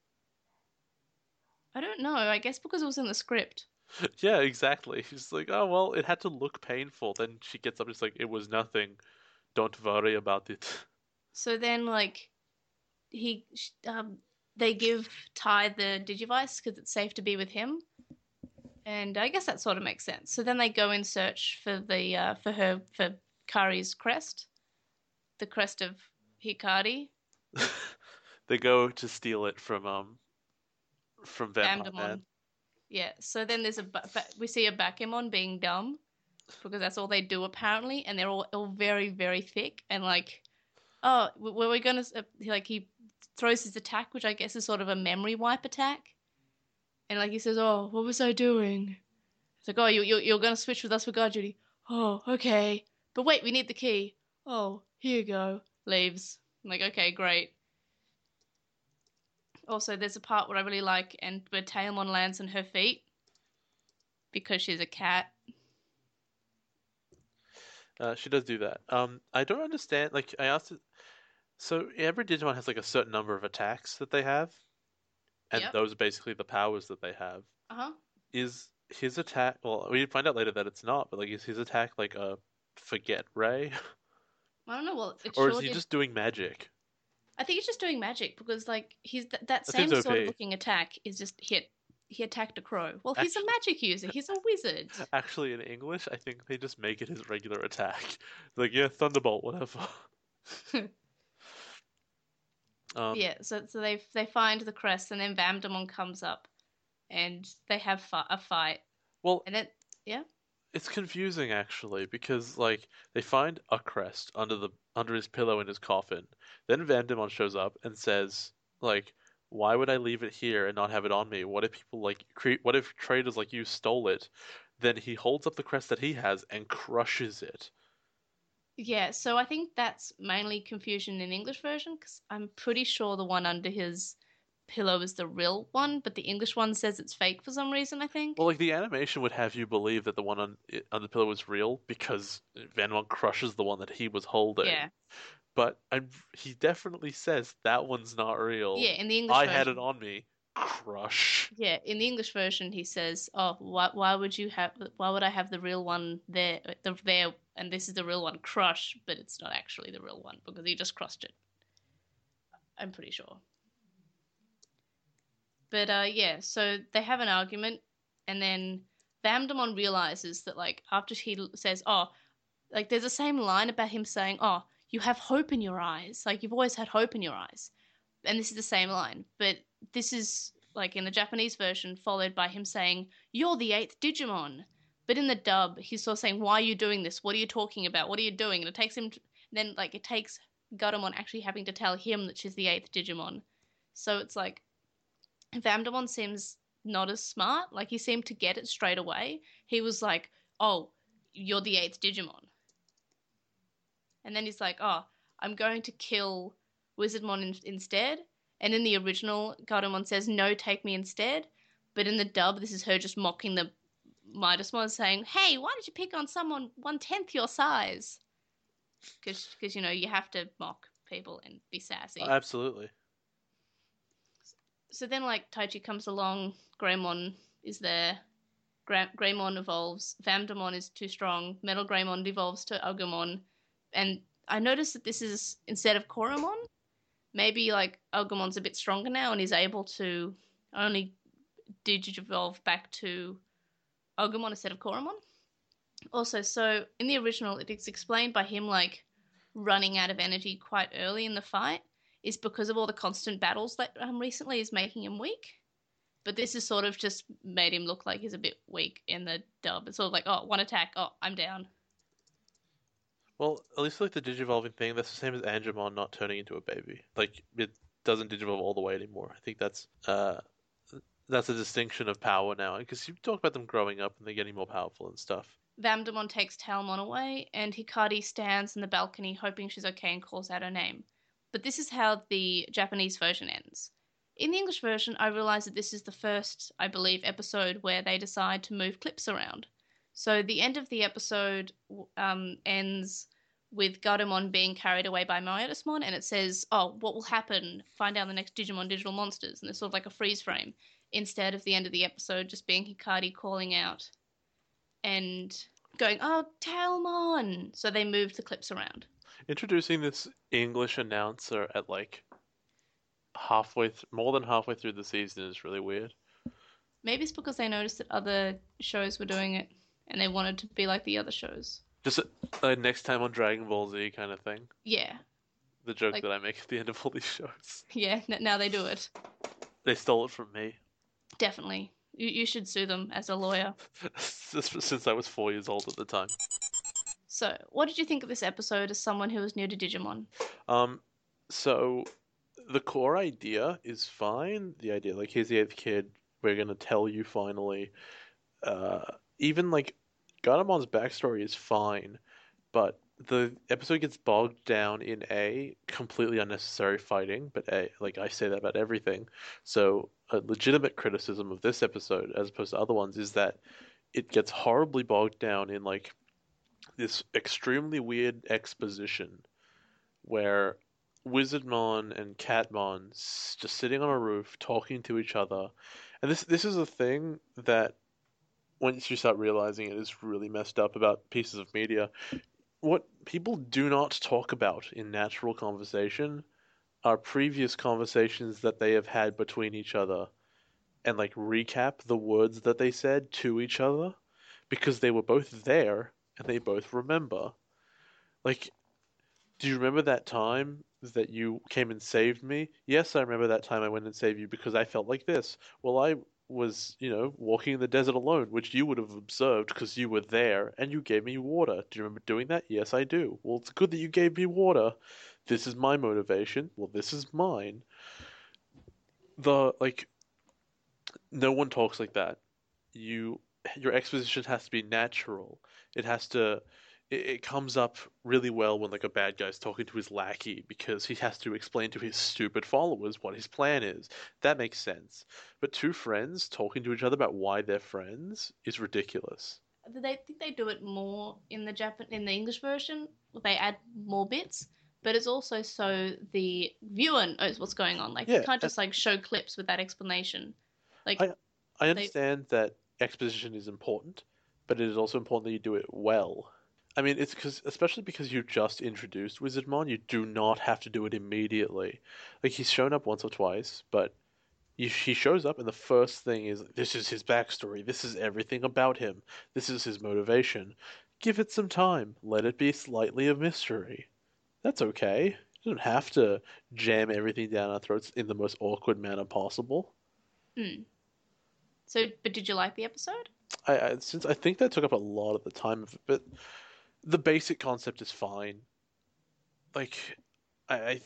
[SPEAKER 1] I don't know. I guess because it was in the script.
[SPEAKER 2] Yeah, exactly. She's like, oh well, it had to look painful. Then she gets up, and it's like, it was nothing. Don't worry about it.
[SPEAKER 1] So then, like, he, um, they give Ty the Digivice because it's safe to be with him, and I guess that sort of makes sense. So then they go in search for the uh, for her for Kari's crest, the crest of Hikari,
[SPEAKER 2] They go to steal it from um from Vampire Man.
[SPEAKER 1] Amdamon. Yeah. So then there's a ba- ba- we see a Bakemon being dumb because that's all they do apparently, and they're all, all very very thick and like, oh, were we gonna uh, like he throws his attack, which I guess is sort of a memory wipe attack, and like he says, oh, what was I doing? It's like, oh, you you you're gonna switch with us for guard duty. Oh, okay, but wait, we need the key. Oh, here you go. Leaves. I'm like, okay, great. Also, there's a part where I really like, and where Tailmon lands on her feet because she's a cat.
[SPEAKER 2] Uh, she does do that. Um, I don't understand. Like, I asked it. So every Digimon has like a certain number of attacks that they have, and
[SPEAKER 1] Yep.
[SPEAKER 2] those are basically the powers that they have.
[SPEAKER 1] Uh huh.
[SPEAKER 2] Is his attack? Well, we find out later that it's not. But like, is his attack like a forget ray,
[SPEAKER 1] I don't know. Well, it
[SPEAKER 2] or is
[SPEAKER 1] sure
[SPEAKER 2] he
[SPEAKER 1] did.
[SPEAKER 2] just doing magic?
[SPEAKER 1] I think he's just doing magic because, like, he's th- that
[SPEAKER 2] That seems
[SPEAKER 1] same sort of
[SPEAKER 2] O P.
[SPEAKER 1] looking attack is just hit. He attacked a crow. Well, he's a
[SPEAKER 2] Actually,
[SPEAKER 1] magic user. He's a wizard.
[SPEAKER 2] actually, in English, I think they just make it his regular attack. Like, yeah, Thunderbolt, whatever. Um,
[SPEAKER 1] Yeah. So, so they they find the crest, and then Vamdemon comes up, and they have fi- a fight,
[SPEAKER 2] well,
[SPEAKER 1] and then yeah,
[SPEAKER 2] it's confusing actually because like they find a crest under the under his pillow in his coffin. Then Vandemon shows up and says like, "Why would I leave it here and not have it on me? What if people like cre- what if traders like you stole it?" Then he holds up the crest that he has and crushes it.
[SPEAKER 1] yeah. So I think that's mainly confusion in English version because I'm pretty sure the one under his pillow is the real one, but the English one says it's fake for some reason. I
[SPEAKER 2] Well,
[SPEAKER 1] think.
[SPEAKER 2] like the animation would have you believe that the one on on the pillow was real because Vandemon crushes the one that he was holding.
[SPEAKER 1] Yeah.
[SPEAKER 2] But I'm, he definitely says that one's not real.
[SPEAKER 1] Yeah. In the English
[SPEAKER 2] I had it
[SPEAKER 1] version.
[SPEAKER 2] on me. Crush.
[SPEAKER 1] Yeah, in the English version, he says, "Oh, why, why would you have? Why would I have the real one there? The there, and this is the real one, crush, but it's not actually the real one because he just crushed it. I'm pretty sure." But uh, yeah, so they have an argument, and then Vamdemon realizes that like after he says, "Oh," like there's the same line about him saying, "Oh, you have hope in your eyes. Like you've always had hope in your eyes." And this is the same line, but this is like in the Japanese version, followed by him saying, "You're the eighth Digimon." But in the dub, he's sort of saying, "Why are you doing this? What are you talking about? What are you doing?" And it takes him, to, then like it takes Gatomon actually having to tell him that she's the eighth Digimon. So it's like Vamdemon seems not as smart. Like he seemed to get it straight away. He was like, "Oh, you're the eighth Digimon," and then he's like, "Oh, I'm going to kill Wizardmon in- instead." And in the original, Gardamon says, "No, take me instead." But in the dub, this is her just mocking the Midasmon, saying, "Hey, why did you pick on someone one tenth your size?" Because, because you know, you have to mock people and be
[SPEAKER 2] Oh,
[SPEAKER 1] sassy.
[SPEAKER 2] absolutely.
[SPEAKER 1] So then, like, Taichi comes along, Greymon is there, Gra- Greymon evolves, Vamdemon is too strong, Metal Greymon devolves to Agumon, and I noticed that this is instead of Koromon. Maybe like Agumon's a bit stronger now and he's able to only digivolve back to Agumon instead of Koromon. Also, so in the original, it's explained by him like running out of energy quite early in the fight is because of all the constant battles that um, recently is making him weak. But this is sort of just made him look like he's a bit weak in the dub. It's sort of like, oh, one attack, oh, I'm down.
[SPEAKER 2] Well, at least like the digivolving thing, that's the same as Angemon not turning into a baby. Like it doesn't digivolve all the way anymore. I think that's uh that's a distinction of power now because you talk about them growing up and they're getting more powerful and stuff.
[SPEAKER 1] Vamdemon takes Talmon away, and Hikari stands in the balcony hoping she's okay and calls out her name. But this is how the Japanese version ends. In the English version, I realize that this is the first, I believe, episode where they decide to move clips around. So the end of the episode um, ends with Gatomon being carried away by Myotismon, and it says, "Oh, what will happen? Find out the next Digimon Digital Monsters," and it's sort of like a freeze frame. Instead of the end of the episode just being Hikari calling out and going, "Oh, Talmon!" So they moved the clips around.
[SPEAKER 2] Introducing this English announcer at like halfway th- more than halfway through the season is really weird.
[SPEAKER 1] Maybe it's because they noticed that other shows were doing it and they wanted to be like the other shows.
[SPEAKER 2] Just uh, next time on Dragon Ball Z kind of thing.
[SPEAKER 1] Yeah,
[SPEAKER 2] The joke
[SPEAKER 1] like,
[SPEAKER 2] that I make at the end of all these shows.
[SPEAKER 1] yeah, now they do it.
[SPEAKER 2] They stole it from me.
[SPEAKER 1] Definitely. You, you should sue them as a lawyer.
[SPEAKER 2] Since I was four years old at the time.
[SPEAKER 1] So, what did you think of this episode as someone who was new to Digimon?
[SPEAKER 2] Um, so the core idea is fine. The idea, like, here's the eighth kid. We're gonna tell you finally. Uh, even like Garamon's backstory is fine, but the episode gets bogged down in a completely unnecessary fighting, but a like I say that about everything. So a legitimate criticism of this episode, as opposed to other ones, is that it gets horribly bogged down in like this extremely weird exposition where Wizardmon and Catmon s- just sitting on a roof talking to each other, and this this is a thing that once you start realizing it is really messed up about pieces of media. What people do not talk about in natural conversation are previous conversations that they have had between each other and like recap the words that they said to each other because they were both there and they both remember. Like, do you remember that time that you came and saved me? Yes, I remember that time I went and saved you because I felt like this. Well, I was, you know, walking in the desert alone, which you would have observed because you were there and you gave me water. Do you remember doing that? Yes, I do. Well, it's good that you gave me water. This is my motivation. Well, this is mine. The, like, no one talks like that. You, your exposition has to be natural. It has to it, it comes up really well when like a bad guy's talking to his lackey because he has to explain to his stupid followers what his plan is. That makes sense. But two friends talking to each other about why they're friends is ridiculous.
[SPEAKER 1] They think they do it more in the Japan in the English version. They add more bits, but it's also so the viewer knows what's going on. Like they
[SPEAKER 2] Yeah,
[SPEAKER 1] can't
[SPEAKER 2] and
[SPEAKER 1] just like show clips with that explanation. Like
[SPEAKER 2] I I
[SPEAKER 1] they,
[SPEAKER 2] understand that exposition is important, but it is also important that you do it well. I mean, it's because, especially because you just introduced Wizardmon, you do not have to do it immediately. Like, he's shown up once or twice, but you, he shows up, and the first thing is, this is his backstory, this is everything about him, this is his motivation. Give it some time, let it be slightly a mystery. That's okay. You don't have to jam everything down our throats in the most awkward manner possible.
[SPEAKER 1] mm. So, but did you like the episode?
[SPEAKER 2] I, I since I think that took up a lot of the time of it, but the basic concept is fine. Like, I, I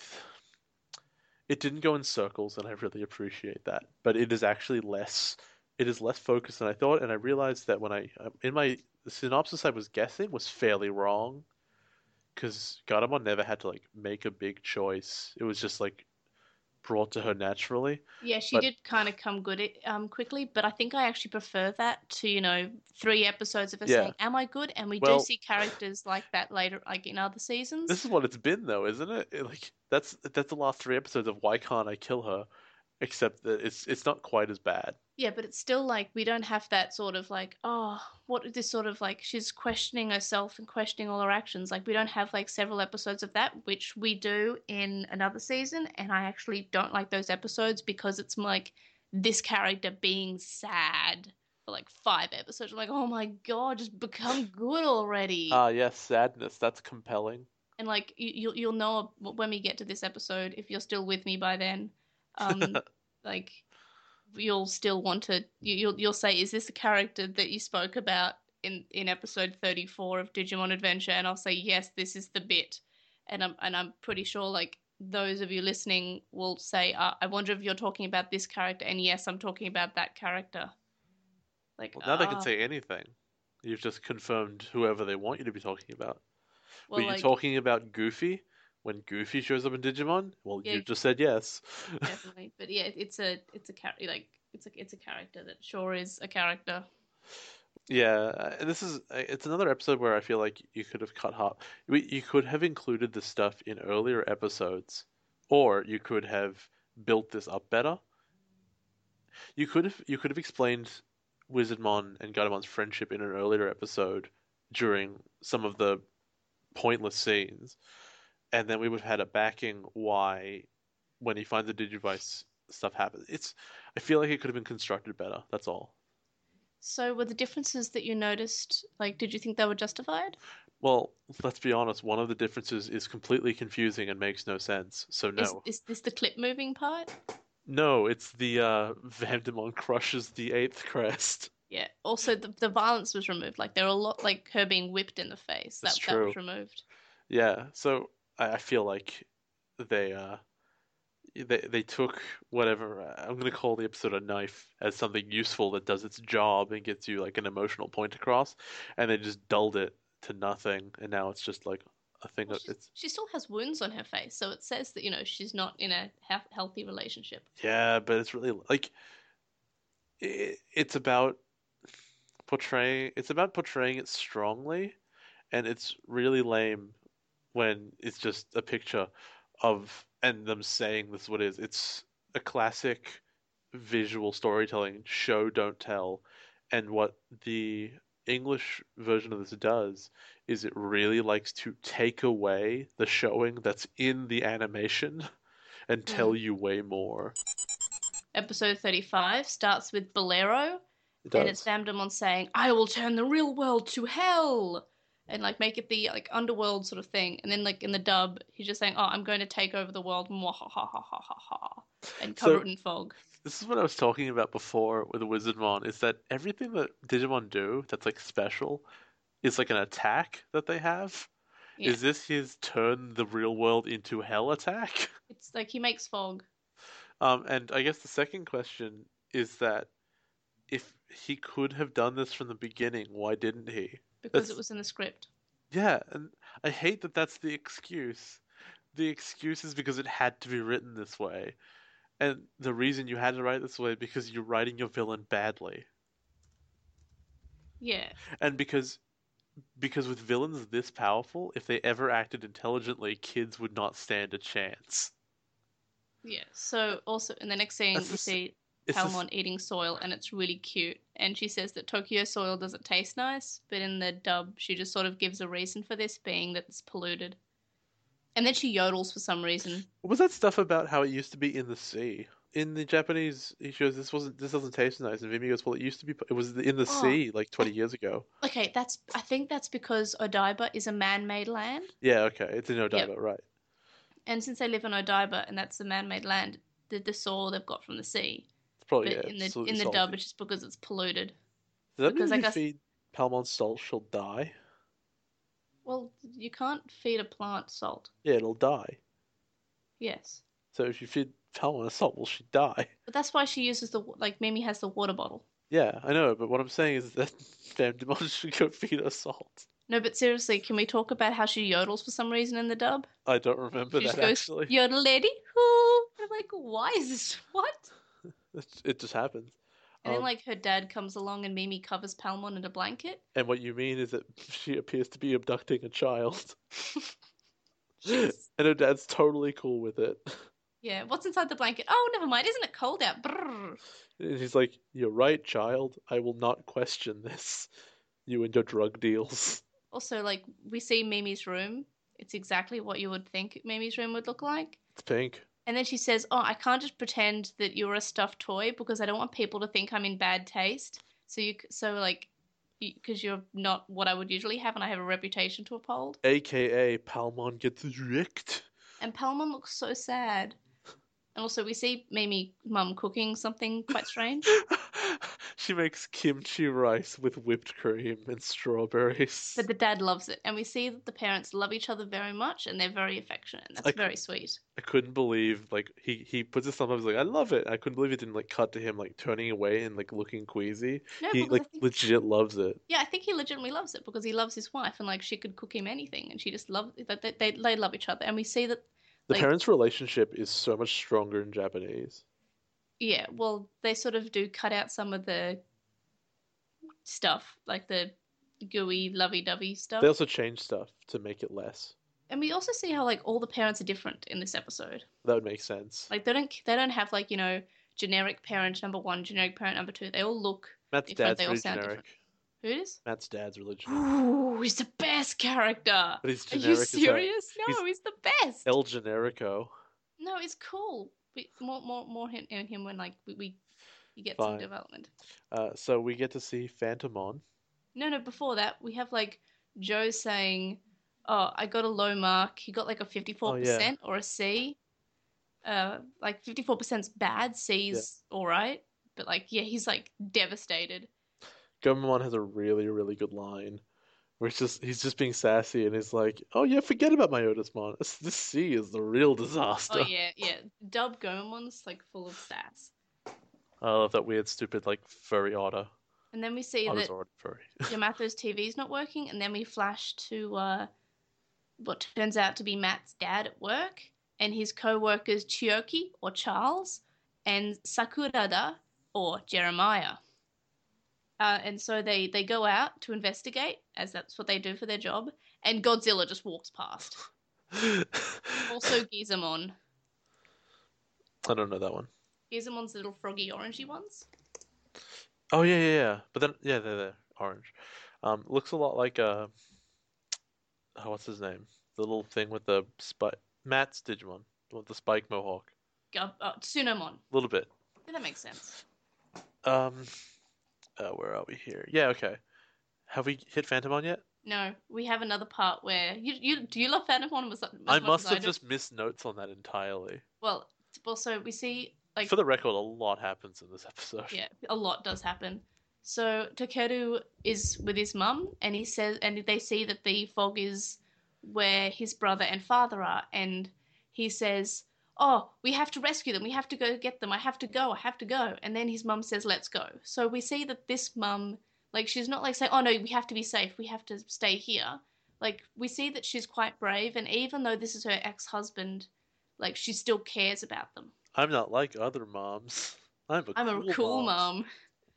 [SPEAKER 2] it didn't go in circles, and I really appreciate that. But it is actually less, it is less focused than I thought, and I realized that when I in my the synopsis I was guessing was fairly wrong because Garamon never had to like make a big choice. It was just like brought to her naturally.
[SPEAKER 1] Yeah, she
[SPEAKER 2] But
[SPEAKER 1] did kind of come good it um quickly, but I think I actually prefer that to, you know, three episodes of her
[SPEAKER 2] yeah,
[SPEAKER 1] saying, "Am I good?" And we do
[SPEAKER 2] well,
[SPEAKER 1] see characters like that later, like in other seasons.
[SPEAKER 2] this is what it's been though, isn't it? It, like that's that's the last three episodes of Why Can't I Kill Her? Except that it's it's not quite as bad.
[SPEAKER 1] Yeah, but it's still like we don't have that sort of like, oh, what is this sort of like she's questioning herself and questioning all her actions. Like we don't have like several episodes of that, which we do in another season, and I actually don't like those episodes because it's like this character being sad for like five episodes. I'm like, oh my god, just become good already.
[SPEAKER 2] Ah, yes, sadness. That's compelling.
[SPEAKER 1] And like you, you'll you'll know when we get to this episode if you're still with me by then. Um, like you'll still want to you, you'll you'll say, is this a character that you spoke about in in episode thirty-four of Digimon Adventure? And I'll say, yes, this is the bit. And i'm and I'm pretty sure like those of you listening will say, uh, I wonder if you're talking about this character, and yes, I'm talking about that character. Like
[SPEAKER 2] Well, now they can
[SPEAKER 1] ah uh,
[SPEAKER 2] say anything. You've just confirmed whoever they want you to be talking about. Were
[SPEAKER 1] well,
[SPEAKER 2] you
[SPEAKER 1] like
[SPEAKER 2] talking about Goofy when Goofy shows up in Digimon? Well,
[SPEAKER 1] yeah,
[SPEAKER 2] you just said yes.
[SPEAKER 1] definitely. But yeah, it's a it's a character, like it's a it's a character that sure is a character.
[SPEAKER 2] Yeah, and this is uh, it's another episode where I feel like you could have cut half. You could have included this stuff in earlier episodes, or you could have built this up better. You could have you could have explained Wizardmon and Garamon's friendship in an earlier episode during some of the pointless scenes, and then we would have had a backing why when he finds the Digivice stuff happens. It's I feel like it could have been constructed better. That's all.
[SPEAKER 1] So were the differences that you noticed, like, did you think they were justified?
[SPEAKER 2] Well, let's be honest. One of the differences is completely confusing and makes no sense. So
[SPEAKER 1] Is
[SPEAKER 2] no,
[SPEAKER 1] is this the clip moving part?
[SPEAKER 2] no, it's the uh, Vandemon crushes the eighth crest.
[SPEAKER 1] Yeah. Also, the the violence was removed. Like there were a lot, like her being whipped in the face.
[SPEAKER 2] It's
[SPEAKER 1] That that
[SPEAKER 2] true.
[SPEAKER 1] was removed.
[SPEAKER 2] Yeah. So I, I feel like they uh they they took whatever uh, I'm gonna call the episode a knife as something useful that does its job and gets you like an emotional point across, and they just dulled it to nothing, and now it's just like a thing
[SPEAKER 1] Well,
[SPEAKER 2] that
[SPEAKER 1] she's,
[SPEAKER 2] it's
[SPEAKER 1] she still has wounds on her face, so it says that, you know, she's not in a he- healthy relationship.
[SPEAKER 2] yeah, but it's really like it, it's about portraying it's about portraying it strongly, and it's really lame when it's just a picture of and them saying this is what it is. It's a classic visual storytelling show don't tell, and what the English version of this does is it really likes to take away the showing that's in the animation and tell
[SPEAKER 1] Mm.
[SPEAKER 2] you way more.
[SPEAKER 1] Episode thirty-five starts with Bolero,
[SPEAKER 2] It
[SPEAKER 1] and it's
[SPEAKER 2] does.
[SPEAKER 1] Famdemon saying, "I will turn the real world to hell," and like make it the like underworld sort of thing. And then like in the dub, he's just saying, "Oh, I'm going to take over the world," mwahahahaha, and cover
[SPEAKER 2] So
[SPEAKER 1] it in fog.
[SPEAKER 2] this is what I was talking about before with the Wizardmon, is that everything that Digimon do that's like special is like an attack that they have.
[SPEAKER 1] Yeah,
[SPEAKER 2] Is this his turn the real world into hell attack?
[SPEAKER 1] it's like he makes fog
[SPEAKER 2] Um, and I guess the second question is that if he could have done this from the beginning, why didn't he?
[SPEAKER 1] because it
[SPEAKER 2] That's
[SPEAKER 1] was in the script.
[SPEAKER 2] yeah, and I hate that that's the excuse. The excuse is because it had to be written this way. And the reason you had to write it this way because you're writing your villain badly.
[SPEAKER 1] Yeah,
[SPEAKER 2] And because because with villains this powerful, if they ever acted intelligently, kids would not stand a chance.
[SPEAKER 1] yeah. So also in the next scene,
[SPEAKER 2] That's
[SPEAKER 1] we
[SPEAKER 2] just
[SPEAKER 1] see
[SPEAKER 2] it's just
[SPEAKER 1] Palmon eating soil, and it's really cute. And she says that Tokyo soil doesn't taste nice, but in the dub, she just sort of gives a reason for this, being that it's polluted. And then she yodels for some reason.
[SPEAKER 2] what was that stuff about how it used to be in the sea? In the Japanese, he shows this wasn't this doesn't taste nice, and Vimy goes, well, it used to be it was in the
[SPEAKER 1] Oh,
[SPEAKER 2] sea like
[SPEAKER 1] I,
[SPEAKER 2] twenty years ago.
[SPEAKER 1] okay. That's I think that's because Odaiba is a man-made land.
[SPEAKER 2] Yeah, okay, it's in
[SPEAKER 1] Yep.
[SPEAKER 2] Odaiba, right?
[SPEAKER 1] And since they live on Odaiba, and that's the man-made land, the, the soil they've got from the sea.
[SPEAKER 2] It's probably
[SPEAKER 1] But
[SPEAKER 2] yeah,
[SPEAKER 1] in the
[SPEAKER 2] absolutely
[SPEAKER 1] in the dub,
[SPEAKER 2] salty.
[SPEAKER 1] it's just because it's polluted.
[SPEAKER 2] Does that mean
[SPEAKER 1] Because
[SPEAKER 2] if
[SPEAKER 1] I
[SPEAKER 2] you
[SPEAKER 1] guess,
[SPEAKER 2] feed Palmon salt, she'll die?
[SPEAKER 1] well, you can't feed a plant salt.
[SPEAKER 2] Yeah, it'll die.
[SPEAKER 1] Yes.
[SPEAKER 2] So if you feed Palmon salt, will she die?
[SPEAKER 1] But that's why she uses the like Mimi has the water bottle.
[SPEAKER 2] Yeah, I know, but what I'm saying is that Famdemon should go feed her salt.
[SPEAKER 1] No, but seriously, can we talk about how she yodels for some reason in the dub?
[SPEAKER 2] I don't remember
[SPEAKER 1] She just
[SPEAKER 2] that
[SPEAKER 1] goes
[SPEAKER 2] actually.
[SPEAKER 1] yodel lady, whoo. I'm like, why is this what?
[SPEAKER 2] It, it just happens.
[SPEAKER 1] And then
[SPEAKER 2] Um,
[SPEAKER 1] like her dad comes along and Mimi covers Palmon in a blanket.
[SPEAKER 2] and what you mean is that she appears to be abducting a child, and
[SPEAKER 1] She's
[SPEAKER 2] her dad's totally cool with it.
[SPEAKER 1] yeah. What's inside the blanket? Oh, never mind. Isn't it cold out? Brrr.
[SPEAKER 2] And he's like, "You're right, child. I will not question this. You and your drug deals."
[SPEAKER 1] Also, like we see Mimi's room. It's exactly what you would think Mimi's room would look like.
[SPEAKER 2] It's pink.
[SPEAKER 1] And then she says, "Oh, I can't just pretend that you're a stuffed toy because I don't want people to think I'm in bad taste. So you, so like, because you, you're not what I would usually have, and I have a reputation to uphold."
[SPEAKER 2] A K A Palmon gets wrecked.
[SPEAKER 1] And Palmon looks so sad. And also, we see Mimi mum cooking something quite strange.
[SPEAKER 2] She makes kimchi rice with whipped cream and strawberries.
[SPEAKER 1] But the dad loves it, and we see that the parents love each other very much, and they're very affectionate, and
[SPEAKER 2] I,
[SPEAKER 1] that's very sweet.
[SPEAKER 2] I couldn't believe like he he puts his thumb up. He's like, I love it. I couldn't believe it didn't like cut to him like turning away and like looking queasy.
[SPEAKER 1] No,
[SPEAKER 2] He
[SPEAKER 1] because I
[SPEAKER 2] like
[SPEAKER 1] think
[SPEAKER 2] legit loves it.
[SPEAKER 1] yeah, I think he legitimately loves it because he loves his wife, and like she could cook him anything, and she just loves that they, they they love each other, and we see that
[SPEAKER 2] The
[SPEAKER 1] like
[SPEAKER 2] parents' relationship is so much stronger in Japanese.
[SPEAKER 1] yeah, well they sort of do cut out some of the stuff like the gooey lovey-dovey
[SPEAKER 2] They
[SPEAKER 1] stuff,
[SPEAKER 2] also change stuff to make it less.
[SPEAKER 1] and we also see how like all the parents are different in this episode.
[SPEAKER 2] That would make sense.
[SPEAKER 1] Like they don't they don't have like you know generic parent number one, generic parent number two. They all look
[SPEAKER 2] Matt's
[SPEAKER 1] different.
[SPEAKER 2] dad's
[SPEAKER 1] They all
[SPEAKER 2] really
[SPEAKER 1] sound
[SPEAKER 2] generic.
[SPEAKER 1] different. Who it is?
[SPEAKER 2] Matt's dad's really generic.
[SPEAKER 1] Ooh, he's the best character.
[SPEAKER 2] But he's
[SPEAKER 1] Are you
[SPEAKER 2] generic as heck.
[SPEAKER 1] serious?
[SPEAKER 2] He's
[SPEAKER 1] No, he's the best.
[SPEAKER 2] El Generico.
[SPEAKER 1] No, it's cool. We, more, more, more him, in him when like we, we you get some
[SPEAKER 2] Fine.
[SPEAKER 1] development.
[SPEAKER 2] Uh, so we get to see Phantomon.
[SPEAKER 1] No, no. Before that, we have like Joe saying, "Oh, I got a low mark. He got like a fifty-four
[SPEAKER 2] Oh yeah,
[SPEAKER 1] percent or a C. Uh, like fifty-four percent's bad.
[SPEAKER 2] yeah.
[SPEAKER 1] C's all right, but like yeah, he's like devastated."
[SPEAKER 2] Gomamon has a really, really good line where it's just he's just being sassy and he's like, "Oh yeah, forget about my Otismon. This, this sea is the real
[SPEAKER 1] Oh
[SPEAKER 2] disaster."
[SPEAKER 1] yeah, yeah. Dub Goemon's like full of sass.
[SPEAKER 2] I love that weird, stupid, like furry otter.
[SPEAKER 1] And then we see
[SPEAKER 2] Otter's
[SPEAKER 1] that
[SPEAKER 2] already furry.
[SPEAKER 1] Yamato's T V's not working, and then we flash to uh what turns out to be Matt's dad at work, and his co-workers Chioki or Charles and Sakurada or Jeremiah. Uh, and so they, they go out to investigate, as that's what they do for their job, and Godzilla just walks past. Also Gizamon.
[SPEAKER 2] I don't know that one.
[SPEAKER 1] Gizamon's the little froggy orangey ones.
[SPEAKER 2] Oh yeah, yeah, yeah. But then yeah, they're, they're orange. Um, looks a lot like uh, oh, what's his name? The little thing with the spike. Matt's Digimon with the spike mohawk.
[SPEAKER 1] Gub- uh, Tsunomon.
[SPEAKER 2] A little bit.
[SPEAKER 1] Yeah, that makes sense.
[SPEAKER 2] Um, uh, where are we here? Yeah, okay. Have we hit Phantomon yet?
[SPEAKER 1] No, we have another part where you you do you love Phantomon as, as
[SPEAKER 2] I
[SPEAKER 1] much
[SPEAKER 2] must
[SPEAKER 1] as I
[SPEAKER 2] have
[SPEAKER 1] do?
[SPEAKER 2] just missed notes on that entirely.
[SPEAKER 1] Well, also we see like
[SPEAKER 2] For the record, a lot happens in this episode.
[SPEAKER 1] yeah, a lot does happen. So Takeru is with his mum, and he says, and they see that the fog is where his brother and father are, and he says, "Oh, we have to rescue them. We have to go get them. I have to go. I have to go." And then his mum says, "Let's go." So we see that this mum, like, she's not like saying, "Oh no, we have to be safe. We have to stay here." Like, we see that she's quite brave, and even though this is her ex-husband, like, she still cares about them.
[SPEAKER 2] I'm not like other moms. I'm a
[SPEAKER 1] I'm a
[SPEAKER 2] cool
[SPEAKER 1] cool
[SPEAKER 2] mom.
[SPEAKER 1] mom.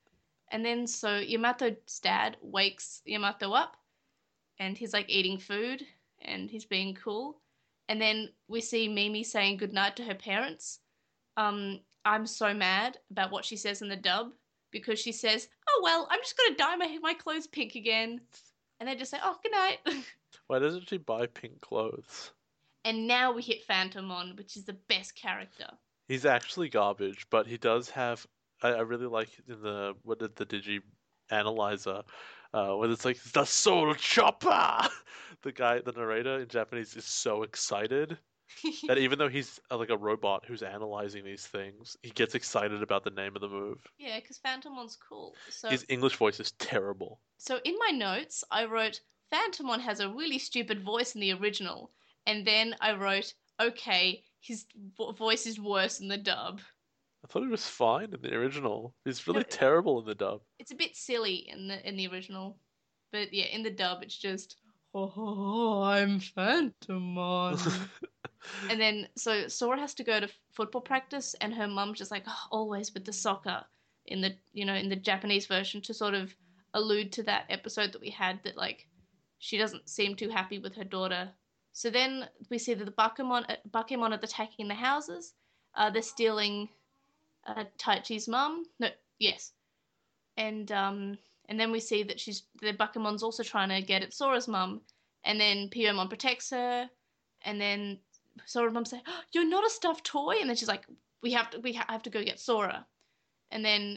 [SPEAKER 1] And then so Yamato's dad wakes Yamato up, and he's like eating food and he's being cool. And then we see Mimi saying goodnight to her parents. Um, I'm so mad about what she says in the dub because she says, "Oh well, I'm just gonna dye my my clothes pink again," and they just say, "Oh, good night."
[SPEAKER 2] Why doesn't she buy pink clothes?
[SPEAKER 1] And now we hit Phantomon, which is the best character.
[SPEAKER 2] He's actually garbage, but he does have. I, I really like in the what did the Digi Analyzer, uh, when it's like the Soul Chopper. The guy, the narrator in Japanese, is so excited that even though he's uh, like a robot who's analyzing these things, he gets excited about the name of the move.
[SPEAKER 1] Yeah, because Phantomon's cool. So
[SPEAKER 2] His English voice is terrible.
[SPEAKER 1] So in my notes, I wrote Phantomon has a really stupid voice in the original, and then I wrote, okay, his vo- voice is worse in the dub.
[SPEAKER 2] I thought he was fine in the original. He's
[SPEAKER 1] No,
[SPEAKER 2] really terrible in the dub.
[SPEAKER 1] it's a bit silly in the in the original, but yeah, in the dub, it's just, oh, oh, I'm Phantomon. And then so Sora has to go to football practice, and her mum's just like, oh, always with the soccer in the you know in the Japanese version to sort of allude to that episode that we had that like she doesn't seem too happy with her daughter. So then we see that the Bakemon, uh, Bakemon are attacking the houses. Uh, they're stealing uh, Taichi's mum. No, yes, and um, and then we see that she's the Bakemon's also trying to get at Sora's mum, and then Piyomon protects her, and then Sora's mum says, oh, "You're not a stuffed toy," and then she's like, "We have to, we ha- have to go get Sora," and then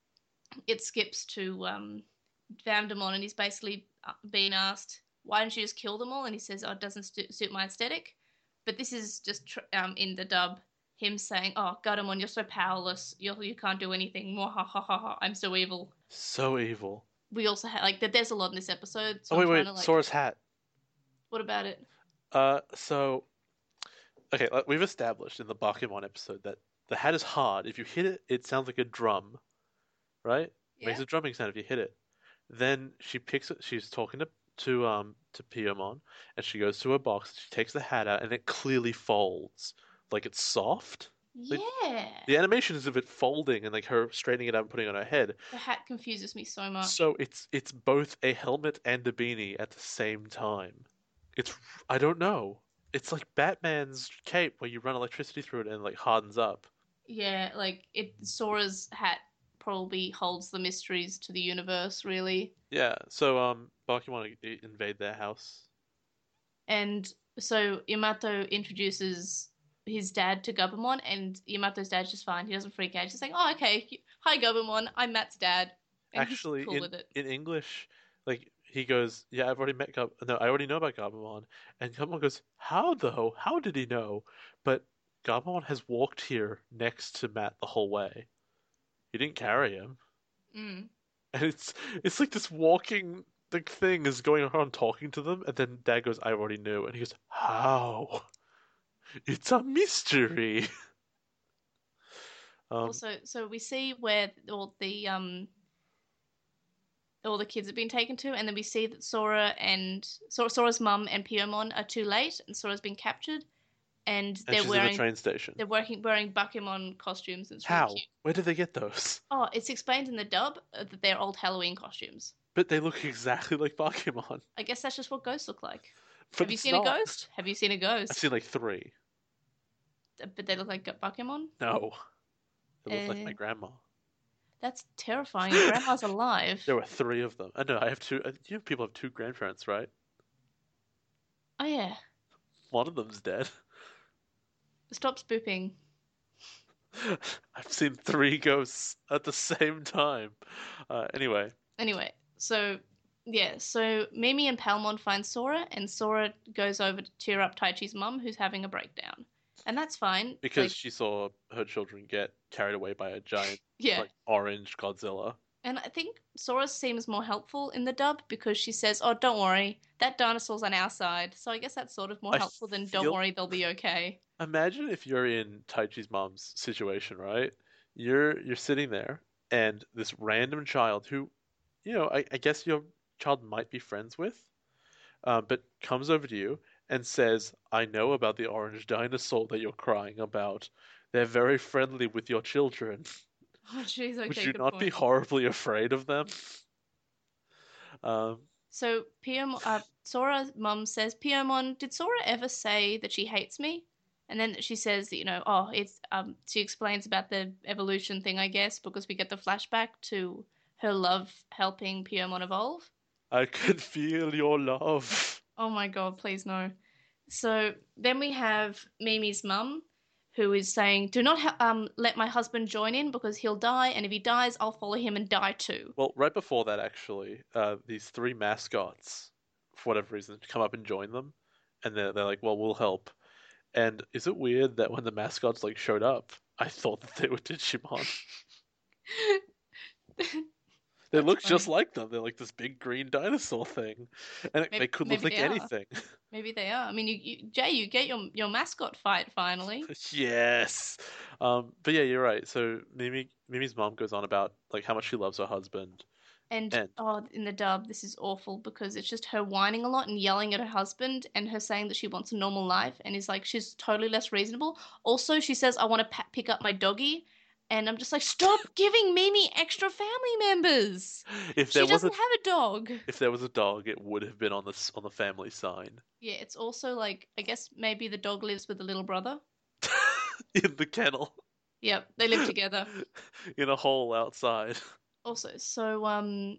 [SPEAKER 1] it skips to um, Vandermon, and he's basically uh, being asked, "Why don't you just kill them all?" And he says, "Oh, it doesn't stu- suit my aesthetic." But this is just tr- um, in the dub, him saying, "Oh, Guttermon, you're so powerless. You you can't do anything. Mwahahaha, I'm so evil."
[SPEAKER 2] So evil.
[SPEAKER 1] We also have like there's a lot in this episode, so
[SPEAKER 2] Oh
[SPEAKER 1] I'm
[SPEAKER 2] wait,
[SPEAKER 1] trying
[SPEAKER 2] wait,
[SPEAKER 1] to like,
[SPEAKER 2] Sora's hat.
[SPEAKER 1] what about it?
[SPEAKER 2] Uh, so okay, like, we've established in the Bakemon episode that the hat is hard. If you hit it, it sounds like a drum, right? It makes
[SPEAKER 1] Yeah.
[SPEAKER 2] a drumming sound if you hit it. Then she picks it. She's talking to to um to Piyomon, and she goes to her box. She takes the hat out, and it clearly folds, like it's soft. Like
[SPEAKER 1] Yeah.
[SPEAKER 2] the animation is of it folding and like her straightening it out and putting it on her head.
[SPEAKER 1] The hat confuses me so much.
[SPEAKER 2] So it's it's both a helmet and a beanie at the same time. It's I don't know. It's like Batman's cape where you run electricity through it and it like hardens up.
[SPEAKER 1] Yeah, like it Sora's hat probably holds the mysteries to the universe, really.
[SPEAKER 2] Yeah. So um, Pokemon invade their house.
[SPEAKER 1] And so Yamato introduces his dad to Gabumon, and Yamato's dad's just fine. He doesn't freak out. He's just like, "Oh, okay. Hi, Gabumon. I'm Matt's dad," and he's
[SPEAKER 2] Actually,
[SPEAKER 1] cool
[SPEAKER 2] in
[SPEAKER 1] with it.
[SPEAKER 2] in English, like he goes, "Yeah, I've already met Gab. No, I already know about Gabumon." And Gabumon goes, "How though? How did he know?" But Gabumon has walked here next to Matt the whole way. He didn't carry him.
[SPEAKER 1] Mm.
[SPEAKER 2] And it's it's like this walking the thing is going around talking to them, and then Dad goes, "I already knew," and he goes, "How? It's a mystery." Um,
[SPEAKER 1] Also, so we see where all the um all the kids have been taken to, and then we see that Sora and Sora, Sora's mum and Piyomon are too late, and Sora's been captured, and
[SPEAKER 2] And
[SPEAKER 1] they're
[SPEAKER 2] she's in the
[SPEAKER 1] wearing
[SPEAKER 2] train station.
[SPEAKER 1] they're working wearing Bakemon costumes, and it's really
[SPEAKER 2] How?
[SPEAKER 1] cute.
[SPEAKER 2] Where did they get those?
[SPEAKER 1] Oh, it's explained in the dub uh, that they're old Halloween costumes.
[SPEAKER 2] But they look exactly like Pokemon.
[SPEAKER 1] I guess that's just what ghosts look like.
[SPEAKER 2] But
[SPEAKER 1] Have you
[SPEAKER 2] it's
[SPEAKER 1] seen
[SPEAKER 2] not.
[SPEAKER 1] a ghost? Have you seen a
[SPEAKER 2] I've
[SPEAKER 1] ghost?
[SPEAKER 2] seen like three.
[SPEAKER 1] But they look like Bakemon?
[SPEAKER 2] No. It looks like
[SPEAKER 1] Uh,
[SPEAKER 2] my grandma.
[SPEAKER 1] That's terrifying. Your grandma's alive.
[SPEAKER 2] There were three of them. I know, I have two. uh, You know, people have two grandparents, right?
[SPEAKER 1] Oh, yeah.
[SPEAKER 2] One of them's dead.
[SPEAKER 1] Stop spooping.
[SPEAKER 2] I've seen three ghosts at the same time. Uh, anyway,
[SPEAKER 1] Anyway, so, yeah, so Mimi and Palmon find Sora, and Sora goes over to cheer up Taichi's mum, who's having a breakdown. And that's fine.
[SPEAKER 2] because
[SPEAKER 1] like,
[SPEAKER 2] she saw her children get carried away by a giant,
[SPEAKER 1] yeah.
[SPEAKER 2] like, orange Godzilla.
[SPEAKER 1] And I think Sora seems more helpful in the dub because she says, oh, don't worry, that dinosaur's on our side. So I guess that's sort of more
[SPEAKER 2] I
[SPEAKER 1] helpful than don't
[SPEAKER 2] feel-
[SPEAKER 1] worry, they'll be okay.
[SPEAKER 2] Imagine if you're in Taichi's mom's situation, right? You're you're sitting there, and this random child who, you know, I, I guess your child might be friends with, uh, but comes over to you and says, "I know about the orange dinosaur that you're crying about. They're very friendly with your children.
[SPEAKER 1] Oh, jeez, okay,
[SPEAKER 2] Would you
[SPEAKER 1] good
[SPEAKER 2] not
[SPEAKER 1] point.
[SPEAKER 2] be horribly afraid of them?" Um,
[SPEAKER 1] So Piom- uh, Sora's mum says, Piomon, did Sora ever say that she hates me? And then she says that, you know, oh, it's, um, she explains about the evolution thing, I guess, because we get the flashback to her love helping Piomon evolve.
[SPEAKER 2] I can feel your love.
[SPEAKER 1] Oh my god, please no. So then we have Mimi's mum, who is saying, do not ha- um, let my husband join in because he'll die, and if he dies, I'll follow him and die too.
[SPEAKER 2] Well, right before that, actually, uh, these three mascots, for whatever reason, come up and join them, and they're they're like, "Well, we'll help." And is it weird that when the mascots like showed up, I thought that they were Digimon? They
[SPEAKER 1] That's
[SPEAKER 2] look just
[SPEAKER 1] funny.
[SPEAKER 2] like them. They're like this big green dinosaur thing, and it,
[SPEAKER 1] Maybe,
[SPEAKER 2] they could
[SPEAKER 1] maybe
[SPEAKER 2] look like
[SPEAKER 1] they are.
[SPEAKER 2] anything.
[SPEAKER 1] Maybe they are. I mean, you, you, Jay, you get your your mascot fight finally.
[SPEAKER 2] Yes. Um, but yeah, you're right. So Mimi, Mimi's mom goes on about like how much she loves her husband,
[SPEAKER 1] And
[SPEAKER 2] and
[SPEAKER 1] oh, in the dub, this is awful because it's just her whining a lot and yelling at her husband and her saying that she wants a normal life and is like she's totally less reasonable. Also, she says I want to pa- pick up my doggy, and I'm just like, stop giving Mimi extra family members.
[SPEAKER 2] if
[SPEAKER 1] She
[SPEAKER 2] there was a
[SPEAKER 1] doesn't have a dog.
[SPEAKER 2] if there was a dog, it would have been on the s- on the family sign
[SPEAKER 1] Yeah, it's also like I guess maybe the dog lives with the little brother.
[SPEAKER 2] in the kennel
[SPEAKER 1] Yep, they live together.
[SPEAKER 2] in a hole outside.
[SPEAKER 1] Also, so um,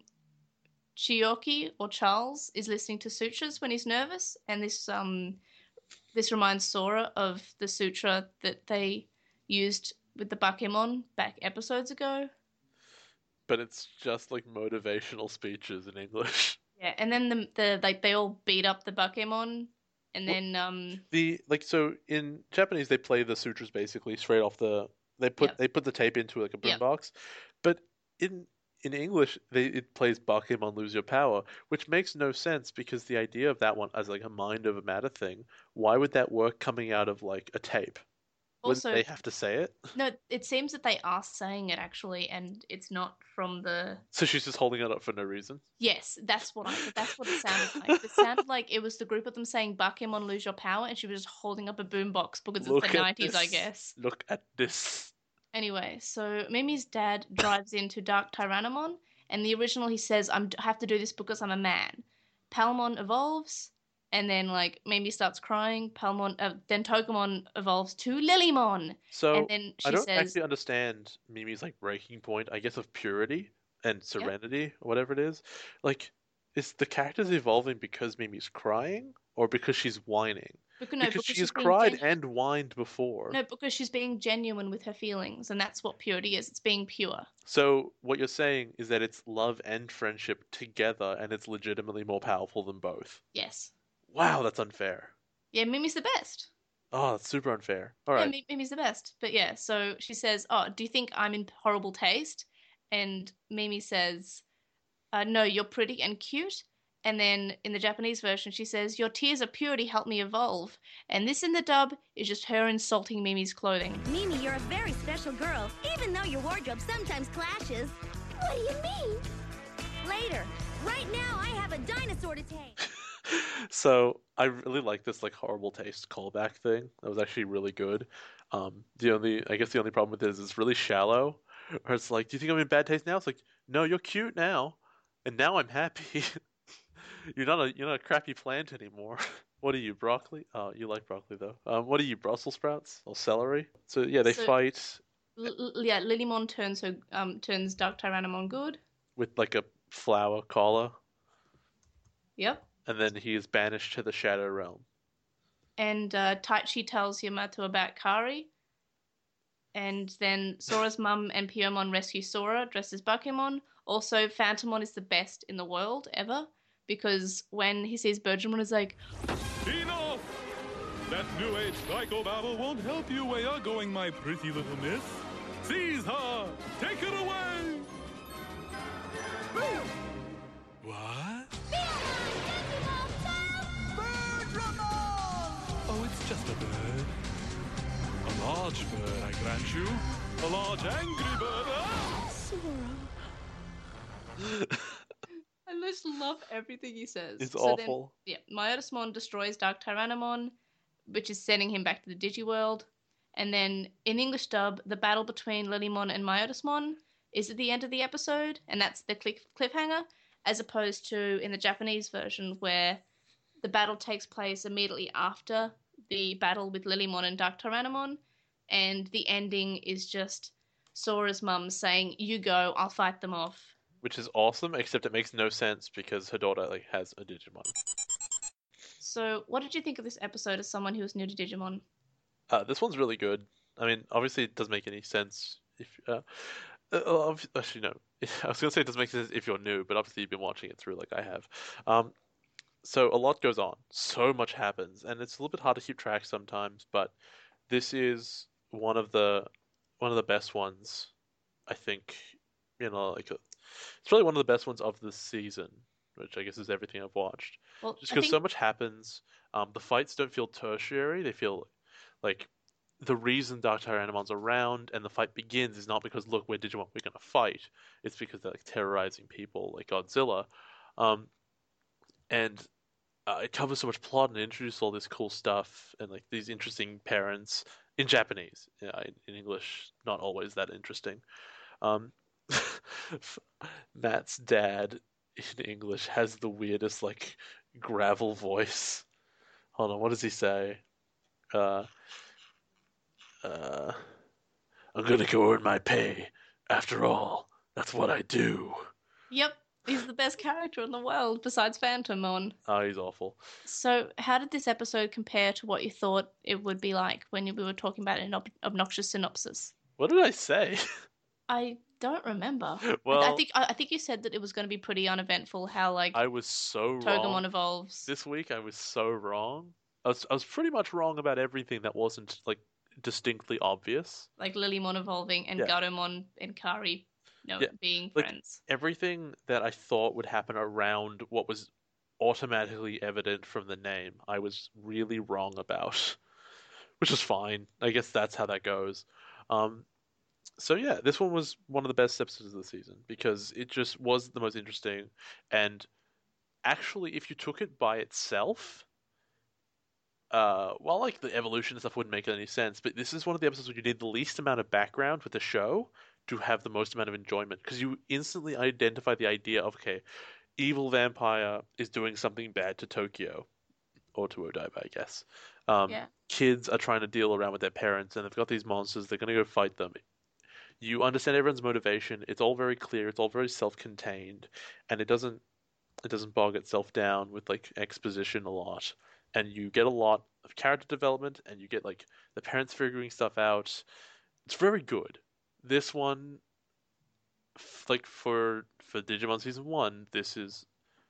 [SPEAKER 1] Chioki or Charles is listening to sutras when he's nervous, and this um, this reminds Sora of the sutra that they used with the Bakemon back episodes ago.
[SPEAKER 2] But it's just like motivational speeches in English.
[SPEAKER 1] Yeah, and then the the like they all beat up the Bakemon, and
[SPEAKER 2] Well,
[SPEAKER 1] then um,
[SPEAKER 2] The like so in Japanese they play the sutras basically straight off the they put
[SPEAKER 1] Yep.
[SPEAKER 2] they put the tape into like a
[SPEAKER 1] Yep.
[SPEAKER 2] boombox, but in in English they it plays Bakemon Lose Your Power, which makes no sense because the idea of that one as like a mind over matter thing, why would that work coming out of like a tape? Wouldn't
[SPEAKER 1] also
[SPEAKER 2] they have to say it?
[SPEAKER 1] no, it seems that they are saying it actually, and it's not from the.
[SPEAKER 2] So she's just holding it up for no reason.
[SPEAKER 1] Yes, that's what I. That's what it sounded like. It sounded like it was the group of them saying "Bakemon, lose your power," and she was just holding up a boombox because
[SPEAKER 2] Look
[SPEAKER 1] it's the
[SPEAKER 2] at
[SPEAKER 1] nineties, I
[SPEAKER 2] this.
[SPEAKER 1] guess.
[SPEAKER 2] Look at this.
[SPEAKER 1] Anyway, so Mimi's dad drives into Dark Tyrannomon, and the original he says, "I'm I have to do this because I'm a man." Palmon evolves, and then like Mimi starts crying. Palmon, uh, then Togemon evolves to Lilymon,
[SPEAKER 2] So
[SPEAKER 1] and then
[SPEAKER 2] I
[SPEAKER 1] she
[SPEAKER 2] don't
[SPEAKER 1] says,
[SPEAKER 2] actually understand Mimi's like breaking point, I guess, of purity and serenity or whatever it is. Like, is the characters evolving because Mimi's crying or because she's whining?
[SPEAKER 1] because, no,
[SPEAKER 2] Because
[SPEAKER 1] because
[SPEAKER 2] she's
[SPEAKER 1] being
[SPEAKER 2] cried
[SPEAKER 1] genu-
[SPEAKER 2] and whined before.
[SPEAKER 1] no, because she's being genuine with her feelings, and that's what purity is. It's being pure.
[SPEAKER 2] So what you're saying is that it's love and friendship together and it's legitimately more powerful than both.
[SPEAKER 1] Yes.
[SPEAKER 2] Wow, that's unfair.
[SPEAKER 1] Yeah, Mimi's the best.
[SPEAKER 2] Oh, that's super unfair. All
[SPEAKER 1] Yeah,
[SPEAKER 2] right.
[SPEAKER 1] Mi- Mimi's the best. But yeah, so she says, "Oh, do you think I'm in horrible taste?" And Mimi says, uh, "No, you're pretty and cute." And then in the Japanese version, she says, "Your tears of purity help me evolve." And this in the dub is just her insulting Mimi's clothing.
[SPEAKER 3] Mimi, you're a very special girl, even though your wardrobe sometimes clashes. What do you mean? later. Right now, I have a dinosaur to tame.
[SPEAKER 2] So I really like this like horrible taste callback thing. That was actually really good. Um, the only I guess the only problem with it is it's really shallow. Or it's like, do you think I'm in bad taste now? It's like, no, you're cute now, and now I'm happy. You're not a you're not a crappy plant anymore. What are you, broccoli? Oh, you like broccoli though. Um, what are you, Brussels sprouts or celery? So yeah, they
[SPEAKER 1] So,
[SPEAKER 2] fight
[SPEAKER 1] L- L- yeah, Lilymon turns her um turns Dark Tyrannomon good.
[SPEAKER 2] with like a flower collar,
[SPEAKER 1] Yep.
[SPEAKER 2] and then he is banished to the Shadow Realm.
[SPEAKER 1] And uh, Taichi tells Yamato about Kari. And then Sora's mum and Pyomon rescue Sora dressed as Bakemon. Also, Phantomon is the best in the world ever because when he sees Bergermon, he's like,
[SPEAKER 4] Enough! That new age psychobabble won't help you where you're going, my pretty little miss. Seize her! Take it away! What? Oh, it's just a bird. A large bird, I grant you. A large angry bird. Ah!
[SPEAKER 1] I just love everything he says.
[SPEAKER 2] It's
[SPEAKER 1] so
[SPEAKER 2] awful.
[SPEAKER 1] Then, yeah, Myotismon destroys Dark Tyrannomon, which is sending him back to the Digiworld. And then in English dub, the battle between Lilymon and Myotismon is at the end of the episode, and that's the cliff- cliffhanger, as opposed to in the Japanese version where the battle takes place immediately after the battle with Lilymon and Dark Tyrannomon, and the ending is just Sora's mum saying, "You go, I'll fight them off."
[SPEAKER 2] Which is awesome, except it makes no sense because her daughter like has a Digimon.
[SPEAKER 1] So, what did you think of this episode as someone who was new to Digimon?
[SPEAKER 2] Uh, this one's really good. I mean, obviously, it doesn't make any sense if. Uh, uh, actually, no. I was gonna say it doesn't make sense if you're new, but obviously you've been watching it through like I have. Um, so a lot goes on, so much happens, and it's a little bit hard to keep track sometimes. But this is one of the one of the best ones, I think. You know, like a, it's really one of the best ones of the season, which I guess is everything I've watched.
[SPEAKER 1] Well,
[SPEAKER 2] Just
[SPEAKER 1] I
[SPEAKER 2] because
[SPEAKER 1] think
[SPEAKER 2] so much happens, um, the fights don't feel tertiary; they feel like the reason Dark Tyrannomon's around and the fight begins is not because look, we're Digimon, we're gonna fight. It's because they're like terrorizing people like Godzilla, um, and uh, it covers so much plot and introduces all this cool stuff and like these interesting parents in Japanese. Yeah, in, in English, not always that interesting. Um, Matt's dad in English has the weirdest like gravel voice. Hold on, what does he say? Uh, uh, I'm gonna go earn my pay. After all, that's what I do.
[SPEAKER 1] Yep, he's the best character in the world besides Phantomon.
[SPEAKER 2] Oh, he's awful.
[SPEAKER 1] So, how did this episode compare to what you thought it would be like when we were talking about an ob- obnoxious synopsis?
[SPEAKER 2] What did I say?
[SPEAKER 1] I don't remember. I, I
[SPEAKER 2] Well,
[SPEAKER 1] think I, I think you said that it was going to be pretty uneventful. How like
[SPEAKER 2] I was so
[SPEAKER 1] Togemon
[SPEAKER 2] wrong.
[SPEAKER 1] evolves,
[SPEAKER 2] This week I was so wrong. I was I was pretty much wrong about everything that wasn't like distinctly obvious.
[SPEAKER 1] like Lilymon evolving, and
[SPEAKER 2] Yeah.
[SPEAKER 1] Garomon and Kari, you know,
[SPEAKER 2] Yeah,
[SPEAKER 1] being
[SPEAKER 2] like
[SPEAKER 1] friends.
[SPEAKER 2] everything that I thought would happen around what was automatically evident from the name, I was really wrong about, which is fine. I guess that's how that goes. Um, so yeah, this one was one of the best episodes of the season because it just was the most interesting. And actually, if you took it by itself, uh, well, like the evolution and stuff wouldn't make any sense, but this is one of the episodes where you need the least amount of background with the show to have the most amount of enjoyment because you instantly identify the idea of okay, evil vampire is doing something bad to Tokyo or to Odaiba, I guess. Um,
[SPEAKER 1] Yeah.
[SPEAKER 2] Kids are trying to deal around with their parents and they've got these monsters. They're going to go fight them. You understand everyone's motivation. It's all very clear. It's all very self-contained, and it doesn't it doesn't bog itself down with like exposition a lot. And you get a lot of character development, and you get like the parents figuring stuff out. It's very good. This one, f- like for for Digimon season one, this is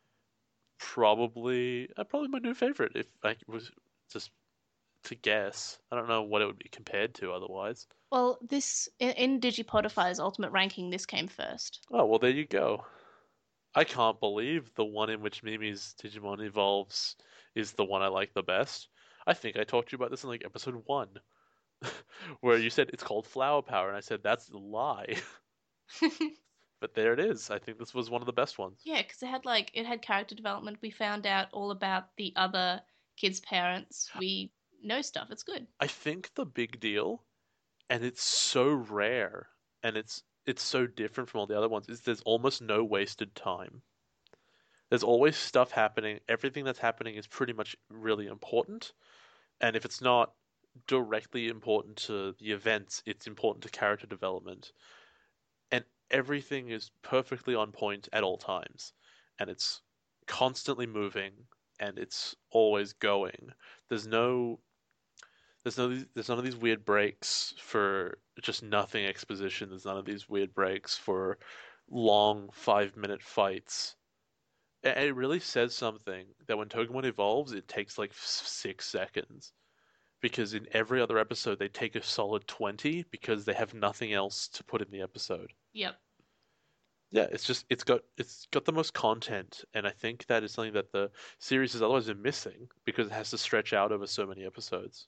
[SPEAKER 2] probably uh, probably my new favorite. If I was just to guess, I don't know what it would be compared to otherwise.
[SPEAKER 1] Well, this in, in Digipodify's ultimate ranking, this came first.
[SPEAKER 2] Oh well, there you go. I can't believe the one in which Mimi's Digimon evolves is the one I like the best. I think I talked to you about this in like episode one, where you said it's called Flower Power, and I said that's a lie. but there it is. I think this was one of the best ones.
[SPEAKER 1] Yeah, because it had like it had character development. We found out all about the other kids' parents. We know stuff. It's good.
[SPEAKER 2] I think the big deal, and it's so rare, and it's it's so different from all the other ones, is there's almost no wasted time. There's always stuff happening. Everything that's happening is pretty much really important. And if it's not directly important to the events, it's important to character development. And everything is perfectly on point at all times. And it's constantly moving and it's always going. There's no there's no there's none of these weird breaks for just nothing exposition. There's none of these weird breaks for long five minute fights. It it really says something that when Pokemon evolves, it takes like f- six seconds. Because in every other episode, they take a solid twenty because they have nothing else to put in the episode.
[SPEAKER 1] Yep.
[SPEAKER 2] Yeah, it's just it's got it's got the most content, and I think that is something that the series has otherwise been missing because it has to stretch out over so many episodes.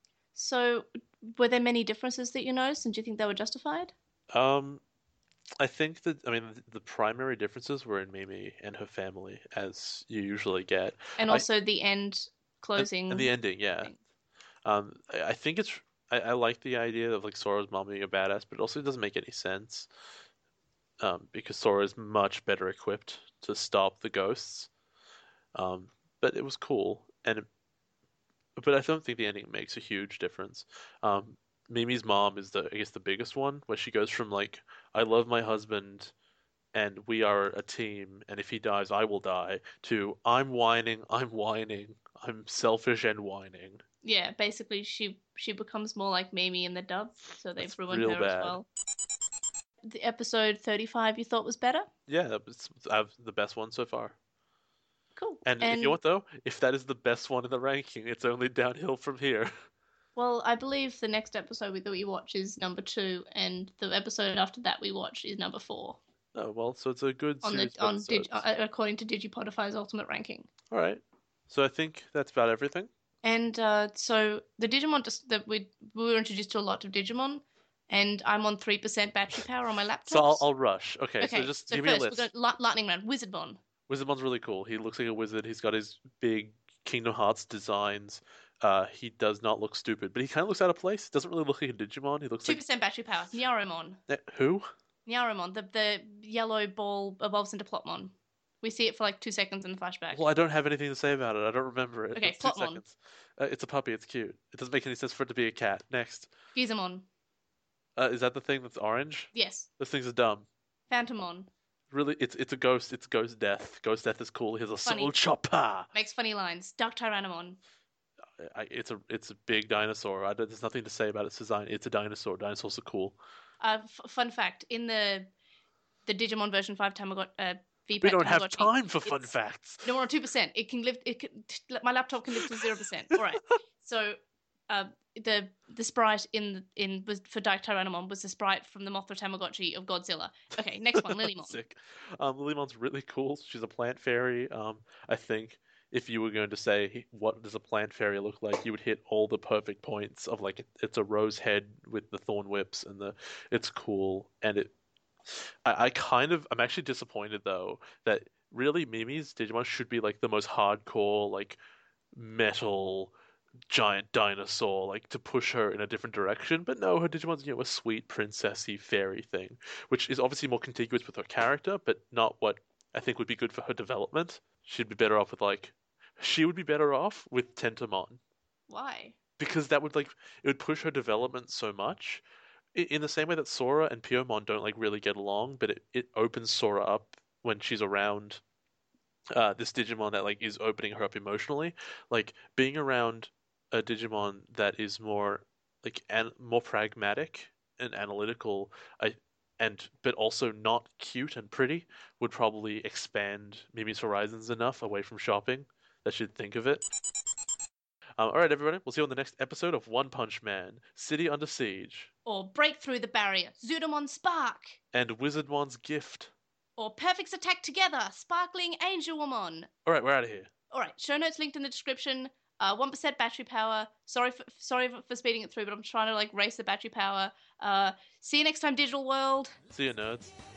[SPEAKER 1] So, were there many differences that you noticed, and do you think they were justified?
[SPEAKER 2] Um, I think that I mean the, the primary differences were in Mimi and her family, as you usually get,
[SPEAKER 1] And
[SPEAKER 2] I-
[SPEAKER 1] also the end
[SPEAKER 2] and,
[SPEAKER 1] closing.
[SPEAKER 2] and the ending. Yeah,
[SPEAKER 1] thing.
[SPEAKER 2] um, I, I think it's I, I like the idea of like Sora's mom being a badass, but it also doesn't make any sense. Um, because Sora is much better equipped to stop the ghosts. Um, but it was cool, and it, but I don't think the ending makes a huge difference. Um, Mimi's mom is the I guess the biggest one, where she goes from like I love my husband and we are a team, and if he dies, I will die, to I'm whining, I'm whining, I'm selfish and whining.
[SPEAKER 1] Yeah, basically she she becomes more like Mimi in the dub, so they've
[SPEAKER 2] That's
[SPEAKER 1] ruined
[SPEAKER 2] real
[SPEAKER 1] her as
[SPEAKER 2] bad.
[SPEAKER 1] well. The episode thirty-five you thought was better?
[SPEAKER 2] Yeah, that was I have the best one so far.
[SPEAKER 1] Cool.
[SPEAKER 2] And, you know what though? If that is the best one in the ranking, it's only downhill from here.
[SPEAKER 1] Well, I believe the next episode we- that we watch is number two, and the episode after that we watch is number four
[SPEAKER 2] Oh well, so it's a good
[SPEAKER 1] on
[SPEAKER 2] series
[SPEAKER 1] the
[SPEAKER 2] of
[SPEAKER 1] on Dig,
[SPEAKER 2] episodes.
[SPEAKER 1] uh, according to Digipodify's ultimate ranking.
[SPEAKER 2] All right. So I think that's about everything.
[SPEAKER 1] And uh, so the Digimon just, that we we were introduced to a lot of Digimon, and I'm on three percent battery power on my laptop.
[SPEAKER 2] So I'll, I'll rush. Okay,
[SPEAKER 1] okay,
[SPEAKER 2] so just
[SPEAKER 1] so
[SPEAKER 2] give
[SPEAKER 1] first
[SPEAKER 2] me a
[SPEAKER 1] we're
[SPEAKER 2] list.
[SPEAKER 1] going li- lightning round. Wizardmon.
[SPEAKER 2] Wizardmon's really cool. He looks like a wizard. He's got his big Kingdom Hearts designs. Uh, he does not look stupid, but he kind of looks out of place. Doesn't really look like a Digimon. He looks
[SPEAKER 1] Two
[SPEAKER 2] like
[SPEAKER 1] percent battery power. Nyaromon.
[SPEAKER 2] Eh, who?
[SPEAKER 1] Nyaromon. The the yellow ball evolves into Plotmon. We see it for like two seconds in the flashback.
[SPEAKER 2] Well, I don't have anything to say about it. I don't remember it.
[SPEAKER 1] Okay,
[SPEAKER 2] It's two
[SPEAKER 1] Plotmon.
[SPEAKER 2] seconds. Uh, it's a puppy. It's cute. It doesn't make any sense for it to be a cat. Next.
[SPEAKER 1] Gizamon.
[SPEAKER 2] Uh, is that the thing that's orange?
[SPEAKER 1] Yes.
[SPEAKER 2] This thing's dumb.
[SPEAKER 1] Phantomon.
[SPEAKER 2] Really, it's it's a ghost. It's Ghost Death. Ghost Death is cool. He has a
[SPEAKER 1] Funny.
[SPEAKER 2] soul chopper.
[SPEAKER 1] Makes funny lines. Dark Tyrannomon.
[SPEAKER 2] I, it's a it's a big dinosaur. I, don't- there's nothing to say about its design. It's a dinosaur. Dinosaurs are cool.
[SPEAKER 1] Uh, f- fun fact: in the the Digimon version five Tamagotchi, uh, V
[SPEAKER 2] We
[SPEAKER 1] PAC
[SPEAKER 2] don't have
[SPEAKER 1] Tamagotchi,
[SPEAKER 2] time for fun
[SPEAKER 1] it's-
[SPEAKER 2] facts.
[SPEAKER 1] No, we're on two percent. It can live. It can, my laptop can live to zero percent. All right. So, uh, the the sprite in the, in was for Dark Tyrannomon was the sprite from the Mothra Tamagotchi of Godzilla. Okay, next one, Lilymon.
[SPEAKER 2] Sick. Um, Lilymon's really cool. She's a plant fairy. Um, I think if you were going to say what does a plant fairy look like, you would hit all the perfect points of like it, it's a rose head with the thorn whips and the it's cool and it. I, I kind of I'm actually disappointed though that really Mimi's Digimon should be like the most hardcore like metal giant dinosaur like to push her in a different direction, but no, her Digimon's you know a sweet princessy fairy thing, which is obviously more contiguous with her character, but not what I think would be good for her development. She'd be better off with like she would be better off with Tentomon
[SPEAKER 1] Why?
[SPEAKER 2] because that would like it would push her development so much. I- In the same way that Sora and Pyomon don't like really get along, but it, it opens Sora up when she's around uh, this Digimon that like is opening her up emotionally. Like being around a Digimon that is more like an, more pragmatic and analytical, I and but also not cute and pretty would probably expand Mimi's horizons enough away from shopping that she'd think of it. Um, all right, everybody, we'll see you on the next episode of One Punch Man: City Under Siege
[SPEAKER 1] Or break through the barrier, Zudamon Spark.
[SPEAKER 2] and Wizardmon's Gift.
[SPEAKER 1] Or Perfects Attack Together, Sparkling Angelwomon.
[SPEAKER 2] All right, we're out of here.
[SPEAKER 1] All right, show notes linked in the description. Uh, one percent battery power. Sorry for sorry for, for speeding it through, but I'm trying to like race the battery power. Uh, see you next time, Digital World.
[SPEAKER 2] See you, nerds.